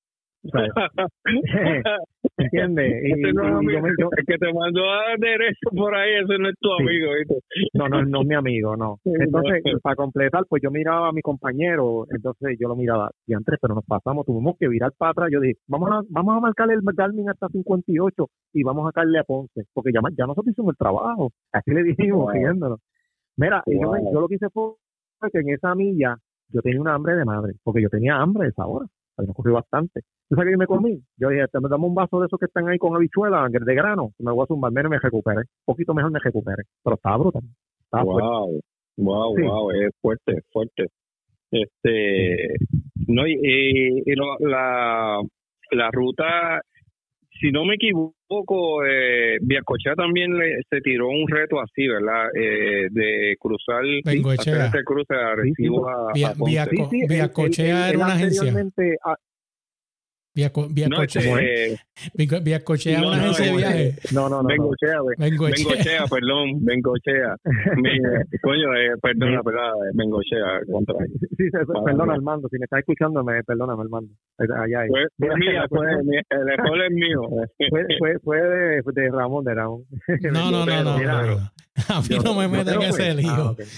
¿Entiendes? Y, y, no y yo me, yo, el que te mandó a derecho por ahí, ese no es tu sí. amigo, ¿viste? No, no, no es mi amigo, no. Entonces, no. para completar, pues yo miraba a mi compañero, entonces yo lo miraba, y antes, pero nos pasamos, tuvimos que virar para atrás. Yo dije, vamos a, vamos a marcarle el Garmin hasta cincuenta y ocho y vamos a sacarle a Ponce, porque ya, ya nosotros hicimos el trabajo. Así le dijimos, wow. riéndonos. Mira, wow. yo, yo lo que hice fue que en esa milla yo tenía una hambre de madre, porque yo tenía hambre a esa hora. Ahí me corrió bastante. ¿Tú sabes qué yo me comí? Yo dije, te damos un vaso de esos que están ahí con habichuelas de grano, me voy a zumbar, menos me recuperé. Un poquito mejor me recuperé. Pero estaba brutal. Estaba wow, fuerte. wow, sí. wow, es fuerte, fuerte. Este, no, y, y, y lo, la, la ruta, si no me equivoco, eh, Villacochea también le, se tiró un reto así, ¿verdad? Eh, de cruzar, hacer este cruce de Arecibo a, Via, a Ponce. Via, sí, sí, Villacochea era una agencia. A, Vía, vía no, coche. Eh, vía cochea no, una no, agencia no, de viaje. No, no, no. Bengochea, no. Bengochea. Bengochea, perdón. Bengochea. Coño, eh, perdona, perdona, Bengochea. Contra. Sí, sí, perdona, Armando. Si me estás escuchando, me perdóname, Armando. Allá hay. Fue, fue mía, fue, el error es mío. Fue, fue, fue de, de Ramón, de Ramón. No, no, no, no. Mira, no. A mí no me metan en ese lío. Ah, okay.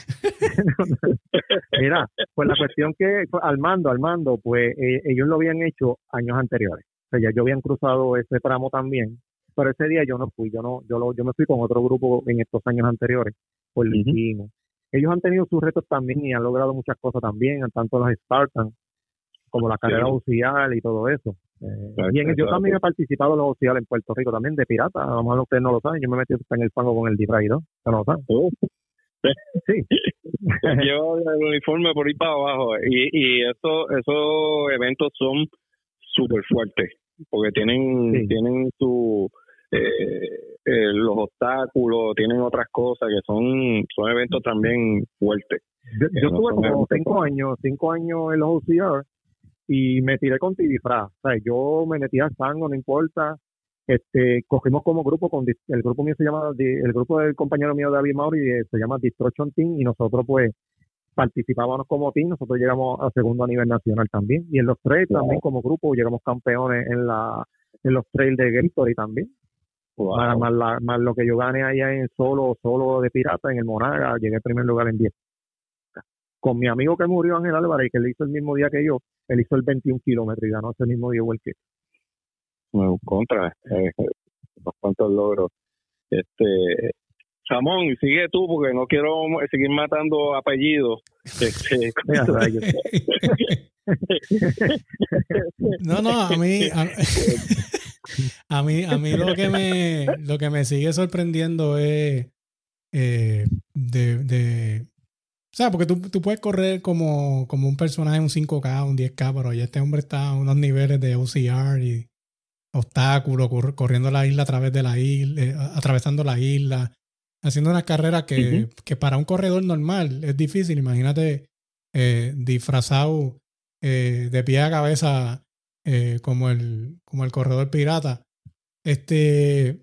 Mira, pues la cuestión que Armando, Armando, pues eh, ellos lo habían hecho años anteriores. O sea, ya yo habían cruzado ese tramo también, pero ese día yo no fui, yo no, yo lo, yo me fui con otro grupo en estos años anteriores, por el uh-huh. Ellos han tenido sus retos también y han logrado muchas cosas también, tanto los Spartans como la carrera oficial y todo eso. Eh, y en, yo también he participado en los oficiales en Puerto Rico, también de pirata, a lo mejor ustedes no lo saben, yo me metí en el fango con el Dibraído, no lo saben. Uh. Sí. Llevo el uniforme por ahí para abajo y, y eso, esos eventos son súper fuertes porque tienen sí. tienen su eh, eh, los obstáculos, tienen otras cosas que son son eventos también fuertes. Yo, yo no tuve como cinco años cinco años en los O C R y me tiré con disfraz, o sea, yo me metí al fango, no importa. Este, cogimos como grupo, con el grupo mío se llama, el grupo del compañero mío David Mauri se llama Destruction Team y nosotros pues participábamos como team, nosotros llegamos a segundo a nivel nacional también y en los trails wow. también como grupo llegamos campeones en la en los trails de Gatorade también. Wow. Más, más, la, más lo que yo gané allá en solo, solo de pirata en el Monaga, llegué en primer lugar en diez. con mi amigo que murió, Ángel Álvarez, que él hizo el mismo día que yo, él hizo el veintiún kilómetros y ganó ese mismo día igual que bueno, contra, eh, unos cuantos logros. Este, Samón, sigue tú porque no quiero seguir matando apellidos. Este, no, no, a mí, a, a mí, a mí lo que me, lo que me sigue sorprendiendo es eh, de, de, o sea, porque tú, tú puedes correr como, como un personaje, un cinco K, un diez K, pero ya este hombre está a unos niveles de O C R y obstáculos, corriendo la isla a través de la isla, eh, atravesando la isla, haciendo una carrera que, uh-huh. que para un corredor normal es difícil. Imagínate eh, disfrazado eh, de pie a cabeza eh, como el como el corredor pirata. Este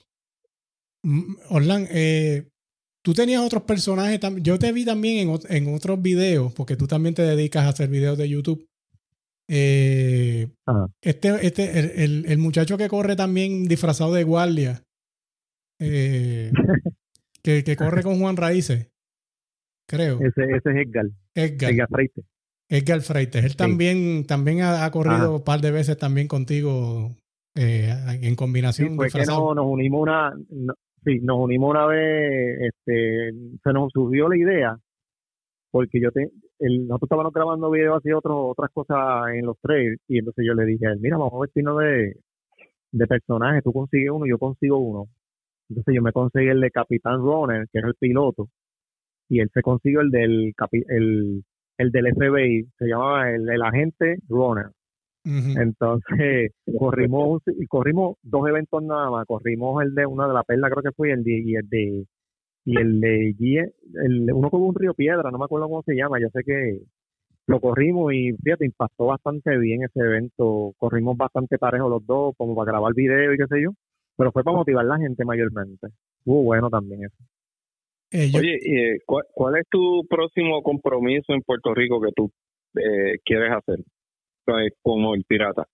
Orlán, eh, tú tenías otros personajes también. Yo te vi también en, en otros videos, porque tú también te dedicas a hacer videos de YouTube. Eh, este, este, el, el, el muchacho que corre también disfrazado de guardia, eh, que, que corre con Juan Raíces, creo. Ese, ese es Edgar. Edgar. Edgar Freites. Edgar Freites. Él sí. también, también ha, ha corrido Ajá. un par de veces también contigo eh, en combinación. Sí, fue disfrazado. Que no, nos unimos una, no, sí, nos unimos una vez, este, se nos surgió la idea, porque yo te, el, nosotros estábamos grabando videos así otro, otras cosas en los trails, y entonces yo le dije a él, mira, vamos a vestirnos de, de personajes, tú consigues uno, yo consigo uno. Entonces yo me conseguí el de Capitán Runner, que es el piloto, y él se consiguió el del capi, el, el del F B I, se llamaba el, el agente Runner. Uh-huh. Entonces corrimos corrimos dos eventos nada más, corrimos el de una de la perla, creo que fue, el de, y el de y el de el, uno con un río Piedra, no me acuerdo cómo se llama, yo sé que lo corrimos y fíjate, impactó bastante bien ese evento, corrimos bastante parejo los dos, como para grabar video y qué sé yo, pero fue para motivar a la gente mayormente. Estuvo bueno también eso. Eh, yo... Oye, eh, ¿cuál, ¿cuál es tu próximo compromiso en Puerto Rico que tú eh, quieres hacer como el pirata?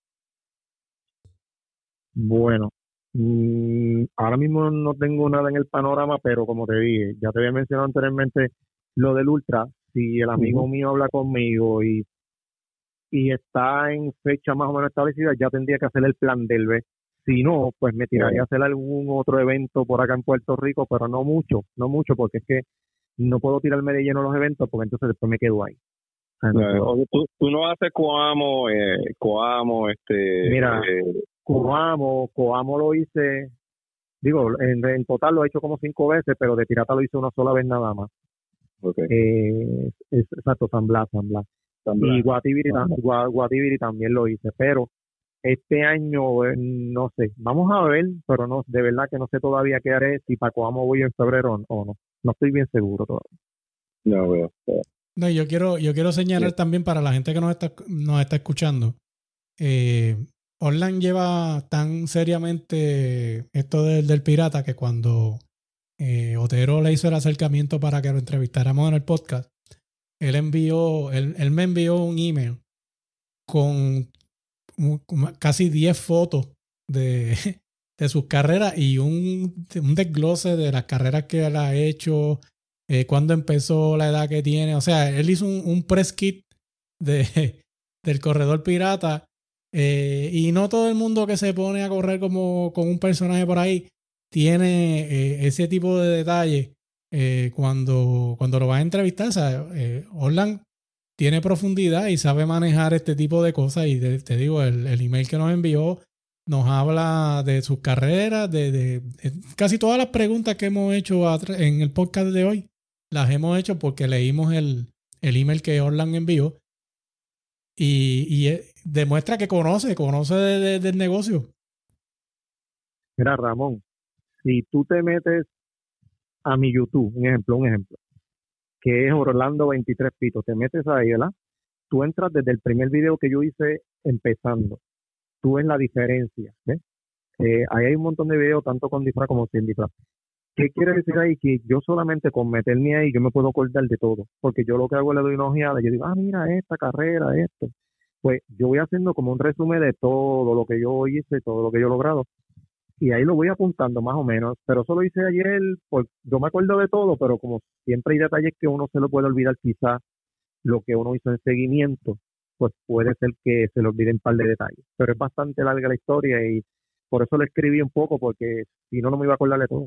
Bueno, mmm, ahora mismo no tengo nada en el panorama, pero como te dije, ya te había mencionado anteriormente lo del ultra. Si el amigo uh-huh. mío habla conmigo y y está en fecha más o menos establecida, ya tendría que hacer el plan del B. Si no, pues me tiraría a hacer algún otro evento por acá en Puerto Rico, pero no mucho, no mucho, porque es que no puedo tirarme de lleno los eventos, porque entonces después me quedo ahí. O sea, no puedo... tú, tú no haces Coamo, eh, Coamo, este... Mira, eh... Coamo, Coamo lo hice, digo, en, en total lo he hecho como cinco veces, pero de pirata lo hice una sola vez nada más. Okay. Eh, es, exacto, San Blas, San Blas. San Blas. Y Guatibiri, San Blas. Guatibiri también lo hice, pero este año, eh, no sé, vamos a ver, pero no, de verdad que no sé todavía qué haré, si para Coamo voy en febrero o no, no estoy bien seguro todavía. No, veo. No, yo quiero, yo quiero señalar sí. también para la gente que nos está, nos está escuchando, eh, Orlán lleva tan seriamente esto del, del pirata que cuando eh, Otero le hizo el acercamiento para que lo entrevistáramos en el podcast, él envió, él, él me envió un email con casi diez fotos de, de sus carreras y un, un desglose de las carreras que él ha hecho, eh, cuándo empezó, la edad que tiene. O sea, él hizo un, un press kit de, del corredor pirata, eh, y no todo el mundo que se pone a correr como con un personaje por ahí tiene eh, ese tipo de detalles eh, cuando, cuando lo vas a entrevistar. O sea, eh, Orlán tiene profundidad y sabe manejar este tipo de cosas, y te, te digo, el, el email que nos envió nos habla de sus carreras, de, de, de casi todas las preguntas que hemos hecho en el podcast de hoy, las hemos hecho porque leímos el, el email que Orlán envió, y, y demuestra que conoce, conoce de, de, del negocio. Mira, Ramón, si tú te metes a mi YouTube, un ejemplo, un ejemplo, que es Orlando veintitrés Pito, te metes ahí, ¿verdad? Tú entras desde el primer video que yo hice empezando. Tú ves la diferencia, ¿ves? Eh, ahí hay un montón de videos, tanto con disfraz como sin disfraz. ¿Qué quiere decir ahí? Que yo solamente con meterme ahí, yo me puedo acordar de todo. Porque yo lo que hago es le doy una ojeada, yo digo, ah, mira, esta carrera, esto. Pues yo voy haciendo como un resumen de todo lo que yo hice, todo lo que yo he logrado. Y ahí lo voy apuntando más o menos, pero eso lo hice ayer, pues yo me acuerdo de todo, pero como siempre hay detalles que uno se lo puede olvidar quizás, lo que uno hizo en seguimiento, pues puede ser que se le olviden un par de detalles. Pero es bastante larga la historia y por eso le escribí un poco, porque si no, no me iba a acordar de todo.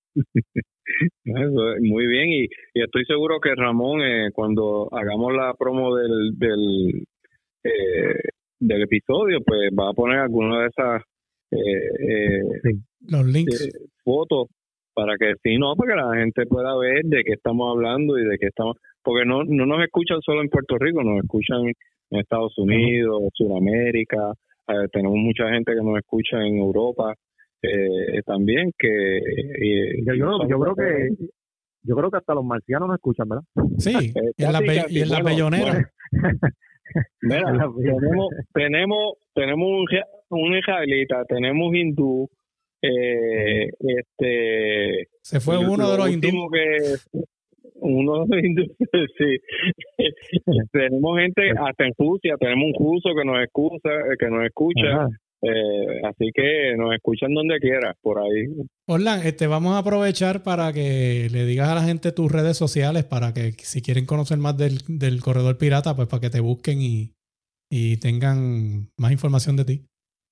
Eso, muy bien, y, y estoy seguro que Ramón, eh, cuando hagamos la promo del del, eh, del episodio, pues va a poner alguna de esas eh, eh, Sí. Los links. eh, fotos para que si no, para que la gente pueda ver de qué estamos hablando y de qué estamos, porque no no nos escuchan solo en Puerto Rico, nos escuchan en Estados Unidos, uh-huh. Sudamérica, eh, tenemos mucha gente que nos escucha en Europa. Eh, también que eh, yo, yo, yo creo que yo creo que hasta los marcianos nos escuchan, ¿verdad? Sí, eh, y en la be- y en la bellonera. Mira, tenemos tenemos tenemos un, un israelita, tenemos hindú, eh, este se fue uno de los hindú que uno de los hindú sí. Tenemos gente hasta en Rusia, tenemos un ruso que nos escucha que nos escucha. Ajá. Eh, así que nos escuchan donde quiera, por ahí. Orlan, este, vamos a aprovechar para que le digas a la gente tus redes sociales para que si quieren conocer más del, del Corredor Pirata, pues para que te busquen y, y tengan más información de ti.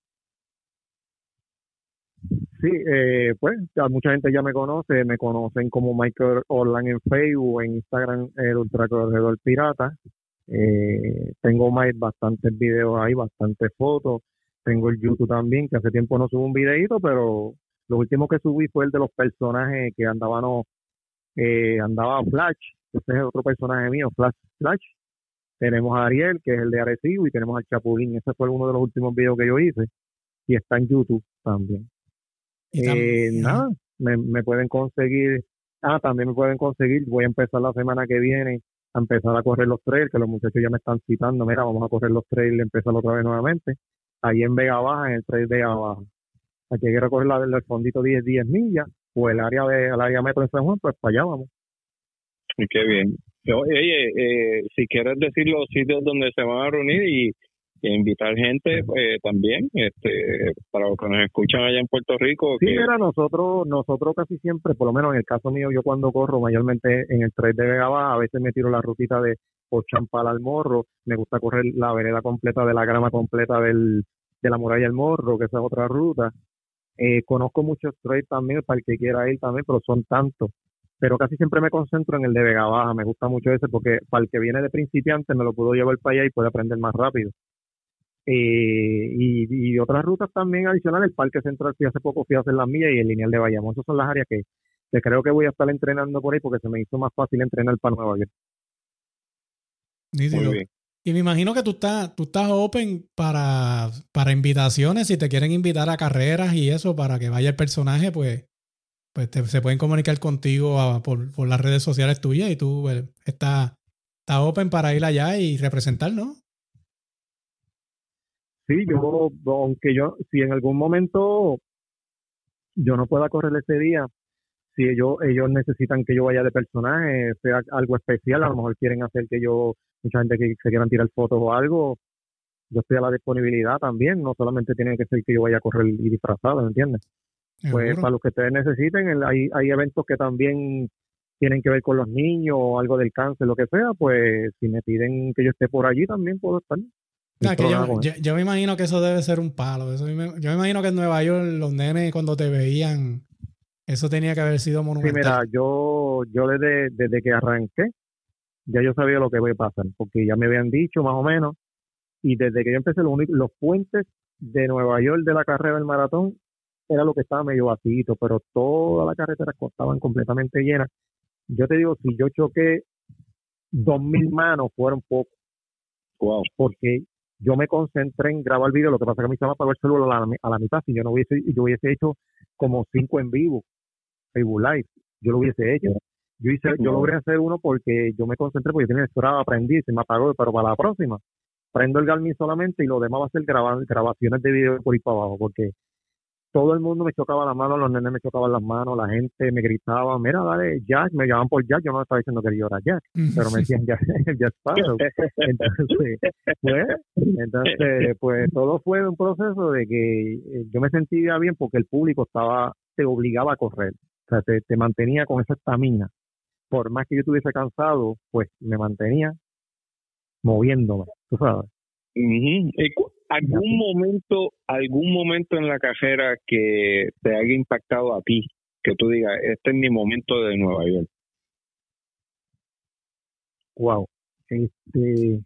Sí, eh, pues ya mucha gente ya me conoce, me conocen como Michael Orlan en Facebook, en Instagram el Ultra Corredor Pirata. Eh, tengo más, bastantes videos ahí, bastantes fotos. Tengo el YouTube también, que hace tiempo no subo un videito, pero lo último que subí fue el de los personajes que andaban, eh, andaba Flash, ese es otro personaje mío, Flash Flash. Tenemos a Ariel, que es el de Arecibo, y tenemos al Chapulín. Ese fue uno de los últimos videos que yo hice, y está en YouTube también. Eh, nada, me, me pueden conseguir, ah, también me pueden conseguir, voy a empezar la semana que viene a empezar a correr los trails, que los muchachos ya me están citando, mira, vamos a correr los trails y empezar otra vez nuevamente. Ahí en Vega Baja, en el trail de Vega Baja. Aquí quiero correr la del fondito diez millas, o el área de el área metro de San Juan, pues para allá vamos. Qué bien. Oye, eh, si quieres decir los sitios donde se van a reunir y, y invitar gente eh, también, este, para los que nos escuchan allá en Puerto Rico. Sí, que... mira, nosotros, nosotros casi siempre, por lo menos en el caso mío, yo cuando corro, mayormente en el trail de Vega Baja, a veces me tiro la rutita de Pochampal al Morro, me gusta correr la vereda completa de la grama completa del, de la muralla del Morro, que esa es otra ruta. Eh, conozco muchos trails también, para el que quiera ir también, pero son tantos. Pero casi siempre me concentro en el de Vega Baja, me gusta mucho ese porque para el que viene de principiante me lo puedo llevar para allá y puede aprender más rápido. Eh, y, y otras rutas también adicionales, el Parque Central, fui hace poco, fui a hacer las millas y el lineal de Bayamón. Esas son las áreas que, que creo que voy a estar entrenando por ahí porque se me hizo más fácil entrenar para Nueva York. Muy bien. Y me imagino que tú estás, tú estás open para, para invitaciones, si te quieren invitar a carreras y eso para que vaya el personaje, pues, pues te, se pueden comunicar contigo a, por, por las redes sociales tuyas y tú pues, estás, estás open para ir allá y representar, ¿no? Sí, yo, aunque yo, si en algún momento yo no pueda correr ese día, si ellos ellos necesitan que yo vaya de personaje, sea algo especial, a lo mejor quieren hacer que yo, mucha gente que se quieran tirar fotos o algo, yo estoy a la disponibilidad también, no solamente tiene que ser que yo vaya a correr y disfrazado, ¿me entiendes? ¿Seguro? Pues para los que ustedes necesiten, hay, hay eventos que también tienen que ver con los niños o algo del cáncer, lo que sea, pues si me piden que yo esté por allí también puedo estar. No, que yo, yo, yo me imagino que eso debe ser un palo. Eso, yo me imagino que en Nueva York los nenes cuando te veían, eso tenía que haber sido monumental. Sí, mira, yo, yo desde, desde que arranqué, ya yo sabía lo que iba a pasar, porque ya me habían dicho más o menos, y desde que yo empecé, los, los puentes de Nueva York de la carrera del maratón, era lo que estaba medio vacío, pero todas las carreteras estaban completamente llenas. Yo te digo, si yo choqué dos mil manos, fueron pocos. Wow. Porque yo me concentré en grabar el video, lo que pasa es que a mí se me apagó el celular a la, a la mitad, si yo no hubiese, yo hubiese hecho como cinco en vivo, Facebook Live, yo lo hubiese hecho. Yo hice, yo logré hacer uno porque yo me concentré, porque yo tenía esperado aprendí, se me apagó, pero para la próxima, prendo el Garmin solamente y lo demás va a ser grabar, grabaciones de video por ahí para abajo, porque todo el mundo me chocaba las manos, los nenes me chocaban las manos, la gente me gritaba, mira, dale, Jack, me llamaban por Jack, yo no estaba diciendo que yo era Jack, pero me decían Jack, Jack Sparrow. Entonces, pues, entonces, pues todo fue un proceso de que yo me sentía bien porque el público estaba, te obligaba a correr, o sea, te, te mantenía con esa estamina. Por más que yo estuviese cansado, pues me mantenía moviéndome, tú sabes. Uh-huh. ¿Algún momento, algún momento en la carrera que te haya impactado a ti, que tú digas, este es mi momento de Nueva York? Wow. Este,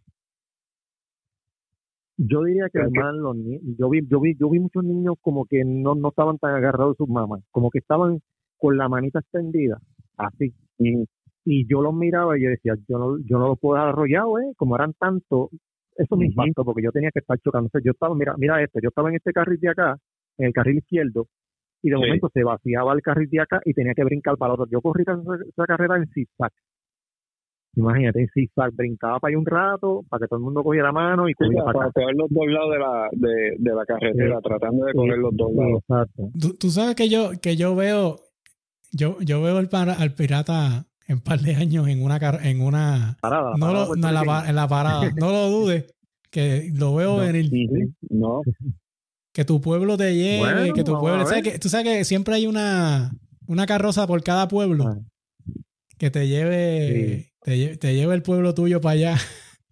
yo diría que además los niños, yo vi, yo vi, yo vi muchos niños como que no, no estaban tan agarrados de sus mamás, como que estaban con la manita extendida, así. Y, y yo los miraba y yo decía, yo no, yo no los puedo dejar arrollado, eh, como eran tantos. Eso me impactó porque yo tenía que estar chocando. Entonces, yo estaba, mira, mira esto, yo estaba en este carril de acá, en el carril izquierdo, y de sí. momento se vaciaba el carril de acá y tenía que brincar para el otro. Yo corrí esa, esa carrera en zigzag. Imagínate, en zigzag, brincaba para ahí un rato, para que todo el mundo cogiera la mano y cogía sí, para, para coger los dos lados de la, de, de la carretera, sí. tratando de coger sí. los dos lados. Exacto. Tú, tú sabes que yo, que yo veo, yo, yo veo el para, al pirata en un par de años en una en una parada, no parada lo, no, en, la, en la parada no lo dudes que lo veo no, venir sí, no que tu pueblo te lleve bueno, que tu pueblo ¿sabes que, tú sabes que siempre hay una una carroza por cada pueblo ah. que te lleve sí. te, te lleve el pueblo tuyo para allá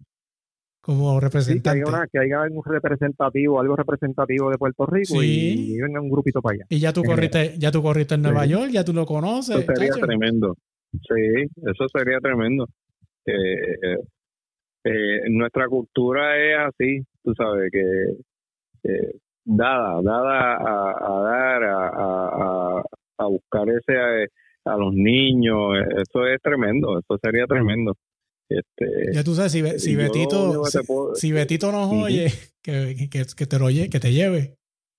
como representante. Sí, que, haya una, que haya un representativo, algo representativo de Puerto Rico sí. y, y venga un grupito para allá. Y ya tú corriste, ya tú corriste en Nueva sí. York, ya tú lo conoces. Eso sería chacho. tremendo. Sí, eso sería tremendo. Eh, eh, eh, nuestra cultura es así, tú sabes, que eh, dada, dada a, a dar, a, a, a buscar ese a, a los niños, eso es tremendo, eso sería tremendo. Este, ya tú sabes, si, si Betito si, puedo, si Betito nos uh-huh. oye, que, que, que te lo oye, que te lleve.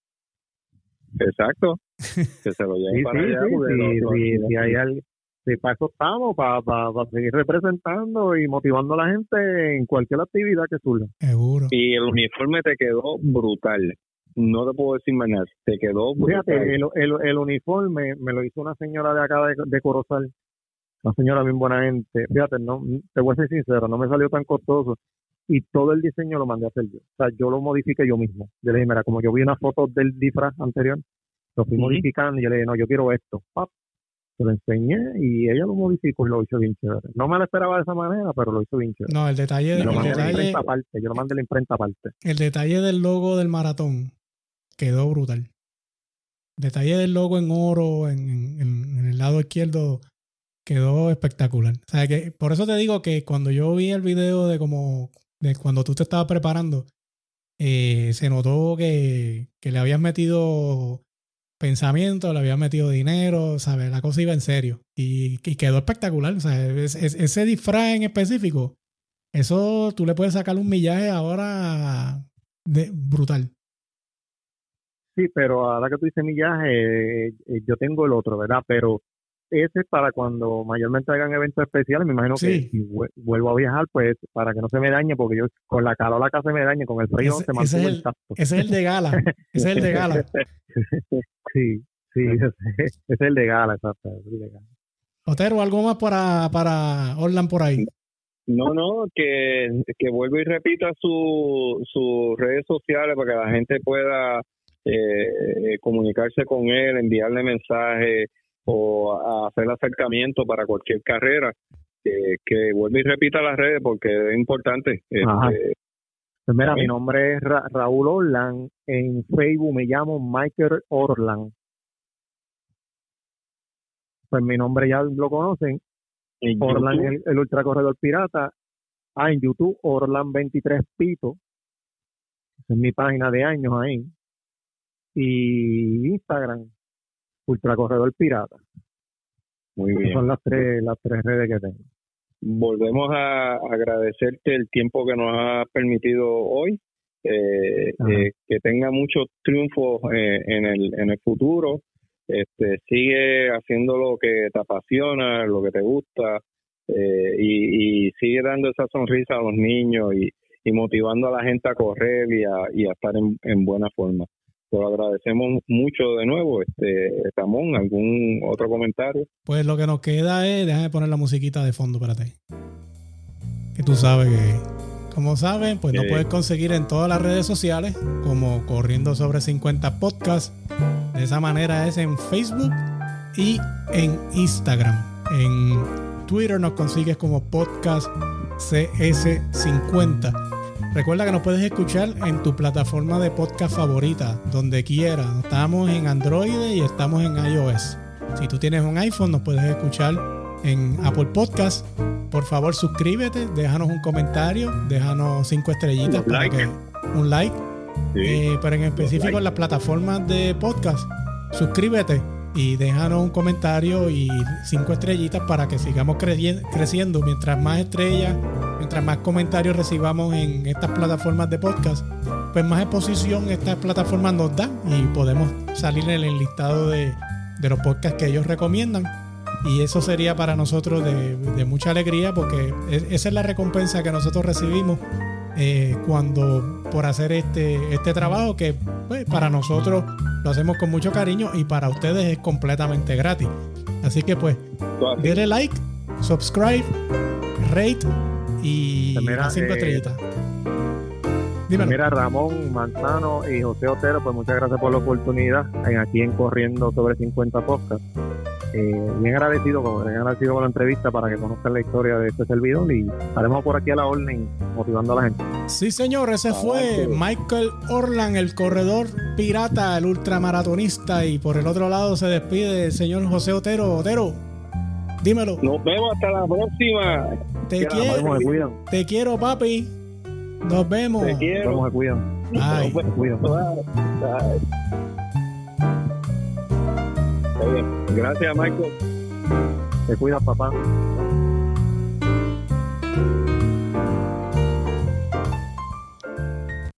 Exacto, que se lo lleve sí, para sí, allá. Sí, sí, los, sí, los, sí, hay alguien. Sí, para eso estamos, para, para, para seguir representando y motivando a la gente en cualquier actividad que surja. Seguro. Y el uniforme te quedó brutal. No te puedo decir más nada. Te quedó brutal. Fíjate, el, el, el uniforme me lo hizo una señora de acá de, de Corozal. Una señora bien buena gente. Fíjate, no, te voy a ser sincero, no me salió tan costoso. Y todo el diseño lo mandé a hacer yo. O sea, yo lo modifiqué yo mismo. Yo le dije, mira, como yo vi una foto del disfraz anterior, lo fui uh-huh. modificando y yo le dije, no, yo quiero esto. ¡Pap! Se lo enseñé y ella lo modificó y lo hizo bien chévere. No me lo esperaba de esa manera, pero lo hizo bien chévere. No, el detalle, yo lo el mandé detalle, la imprenta aparte, yo lo mandé la imprenta aparte. El detalle del logo del maratón quedó brutal. El detalle del logo en oro en, en, en el lado izquierdo quedó espectacular. O sea, que por eso te digo que cuando yo vi el video de como de cuando tú te estabas preparando, eh, se notó que, que le habías metido pensamiento, le había metido dinero, ¿sabes? La cosa iba en serio. Y, y quedó espectacular. O sea, es, es, ese disfraz en específico, eso tú le puedes sacar un millaje ahora de, brutal. Sí, pero ahora que tú dices millaje, eh, yo tengo el otro, ¿verdad? Pero ese es para cuando mayormente hagan eventos especiales. Me imagino sí. que si vuelvo a viajar, pues para que no se me dañe, porque yo con la calor acá se me daña, con el frío ese, se mantuvo el, intacto. Ese es el de gala. Ese es el de gala. Sí, sí, ese, ese es el de gala, exacto. Es el de gala. Otero, ¿algo más para, para Orlan por ahí? No, no, que, que vuelva y repita sus su redes sociales para que la gente pueda eh, comunicarse con él, enviarle mensajes o a hacer acercamiento para cualquier carrera. Que, que vuelva y repita las redes porque es importante. Este, pues mira, mi nombre es Ra- Raúl Orlan. En Facebook me llamo Michael Orlan. Pues mi nombre ya lo conocen. Orlan, el, el ultracorredor pirata. Ah, en YouTube, Orlan veintitrés Pito. Esa es mi página de años ahí. Y Instagram, ultracorredor pirata. Muy bien. Son las tres, las tres redes que tengo. Volvemos a agradecerte el tiempo que nos has permitido hoy. Eh, eh, que tenga muchos triunfos eh, en el en el futuro. Este, sigue haciendo lo que te apasiona, lo que te gusta, eh, y, y sigue dando esa sonrisa a los niños y, y motivando a la gente a correr y a, y a estar en, en buena forma. Te lo agradecemos mucho de nuevo. Este, Ramón, ¿algún otro comentario? Pues lo que nos queda es, déjame poner la musiquita de fondo para ti. Que tú sabes que, como saben, pues nos eh. puedes conseguir en todas las redes sociales como Corriendo Sobre cincuenta Podcast. De esa manera es en Facebook y en Instagram. En Twitter nos consigues como Podcast C S cincuenta. Recuerda que nos puedes escuchar en tu plataforma de podcast favorita, donde quiera. Estamos en Android y estamos en iOS. Si tú tienes un iPhone, nos puedes escuchar en Apple Podcast. Por favor, suscríbete, déjanos un comentario, déjanos cinco estrellitas, un para like. que un like. Sí. Eh, pero en específico like. en las plataformas de podcast, suscríbete y déjanos un comentario y cinco estrellitas para que sigamos creci- creciendo. Mientras más estrellas, mientras más comentarios recibamos en estas plataformas de podcast, pues más exposición estas plataformas nos dan y podemos salir en el listado de, de los podcasts que ellos recomiendan. Y eso sería para nosotros de, de mucha alegría, porque es, esa es la recompensa que nosotros recibimos eh, cuando por hacer este, este trabajo, que pues, para nosotros lo hacemos con mucho cariño y para ustedes es completamente gratis. Así que pues, denle like, subscribe, rate y Mira, las cinco eh, estrellitas. Dímelo. Mira, Ramón Manzano y José Otero, pues muchas gracias por la oportunidad en, aquí en Corriendo sobre cincuenta Podcast. Eh, bien agradecido, con, bien agradecido con la entrevista para que conozcan la historia de este servidor y estaremos por aquí a la orden motivando a la gente. Sí, señor, ese fue Michael Orland, el corredor pirata, el ultramaratonista, y por el otro lado se despide el señor José Otero. Otero, dímelo. Nos vemos hasta la próxima. Te Nos vemos, quiero, se cuidan. te quiero, papi. Nos vemos. Te Nos quiero. vemos, se cuidan. Ay. Se cuidan. Ay. Está bien. Gracias, Michael. Se cuidan, papá.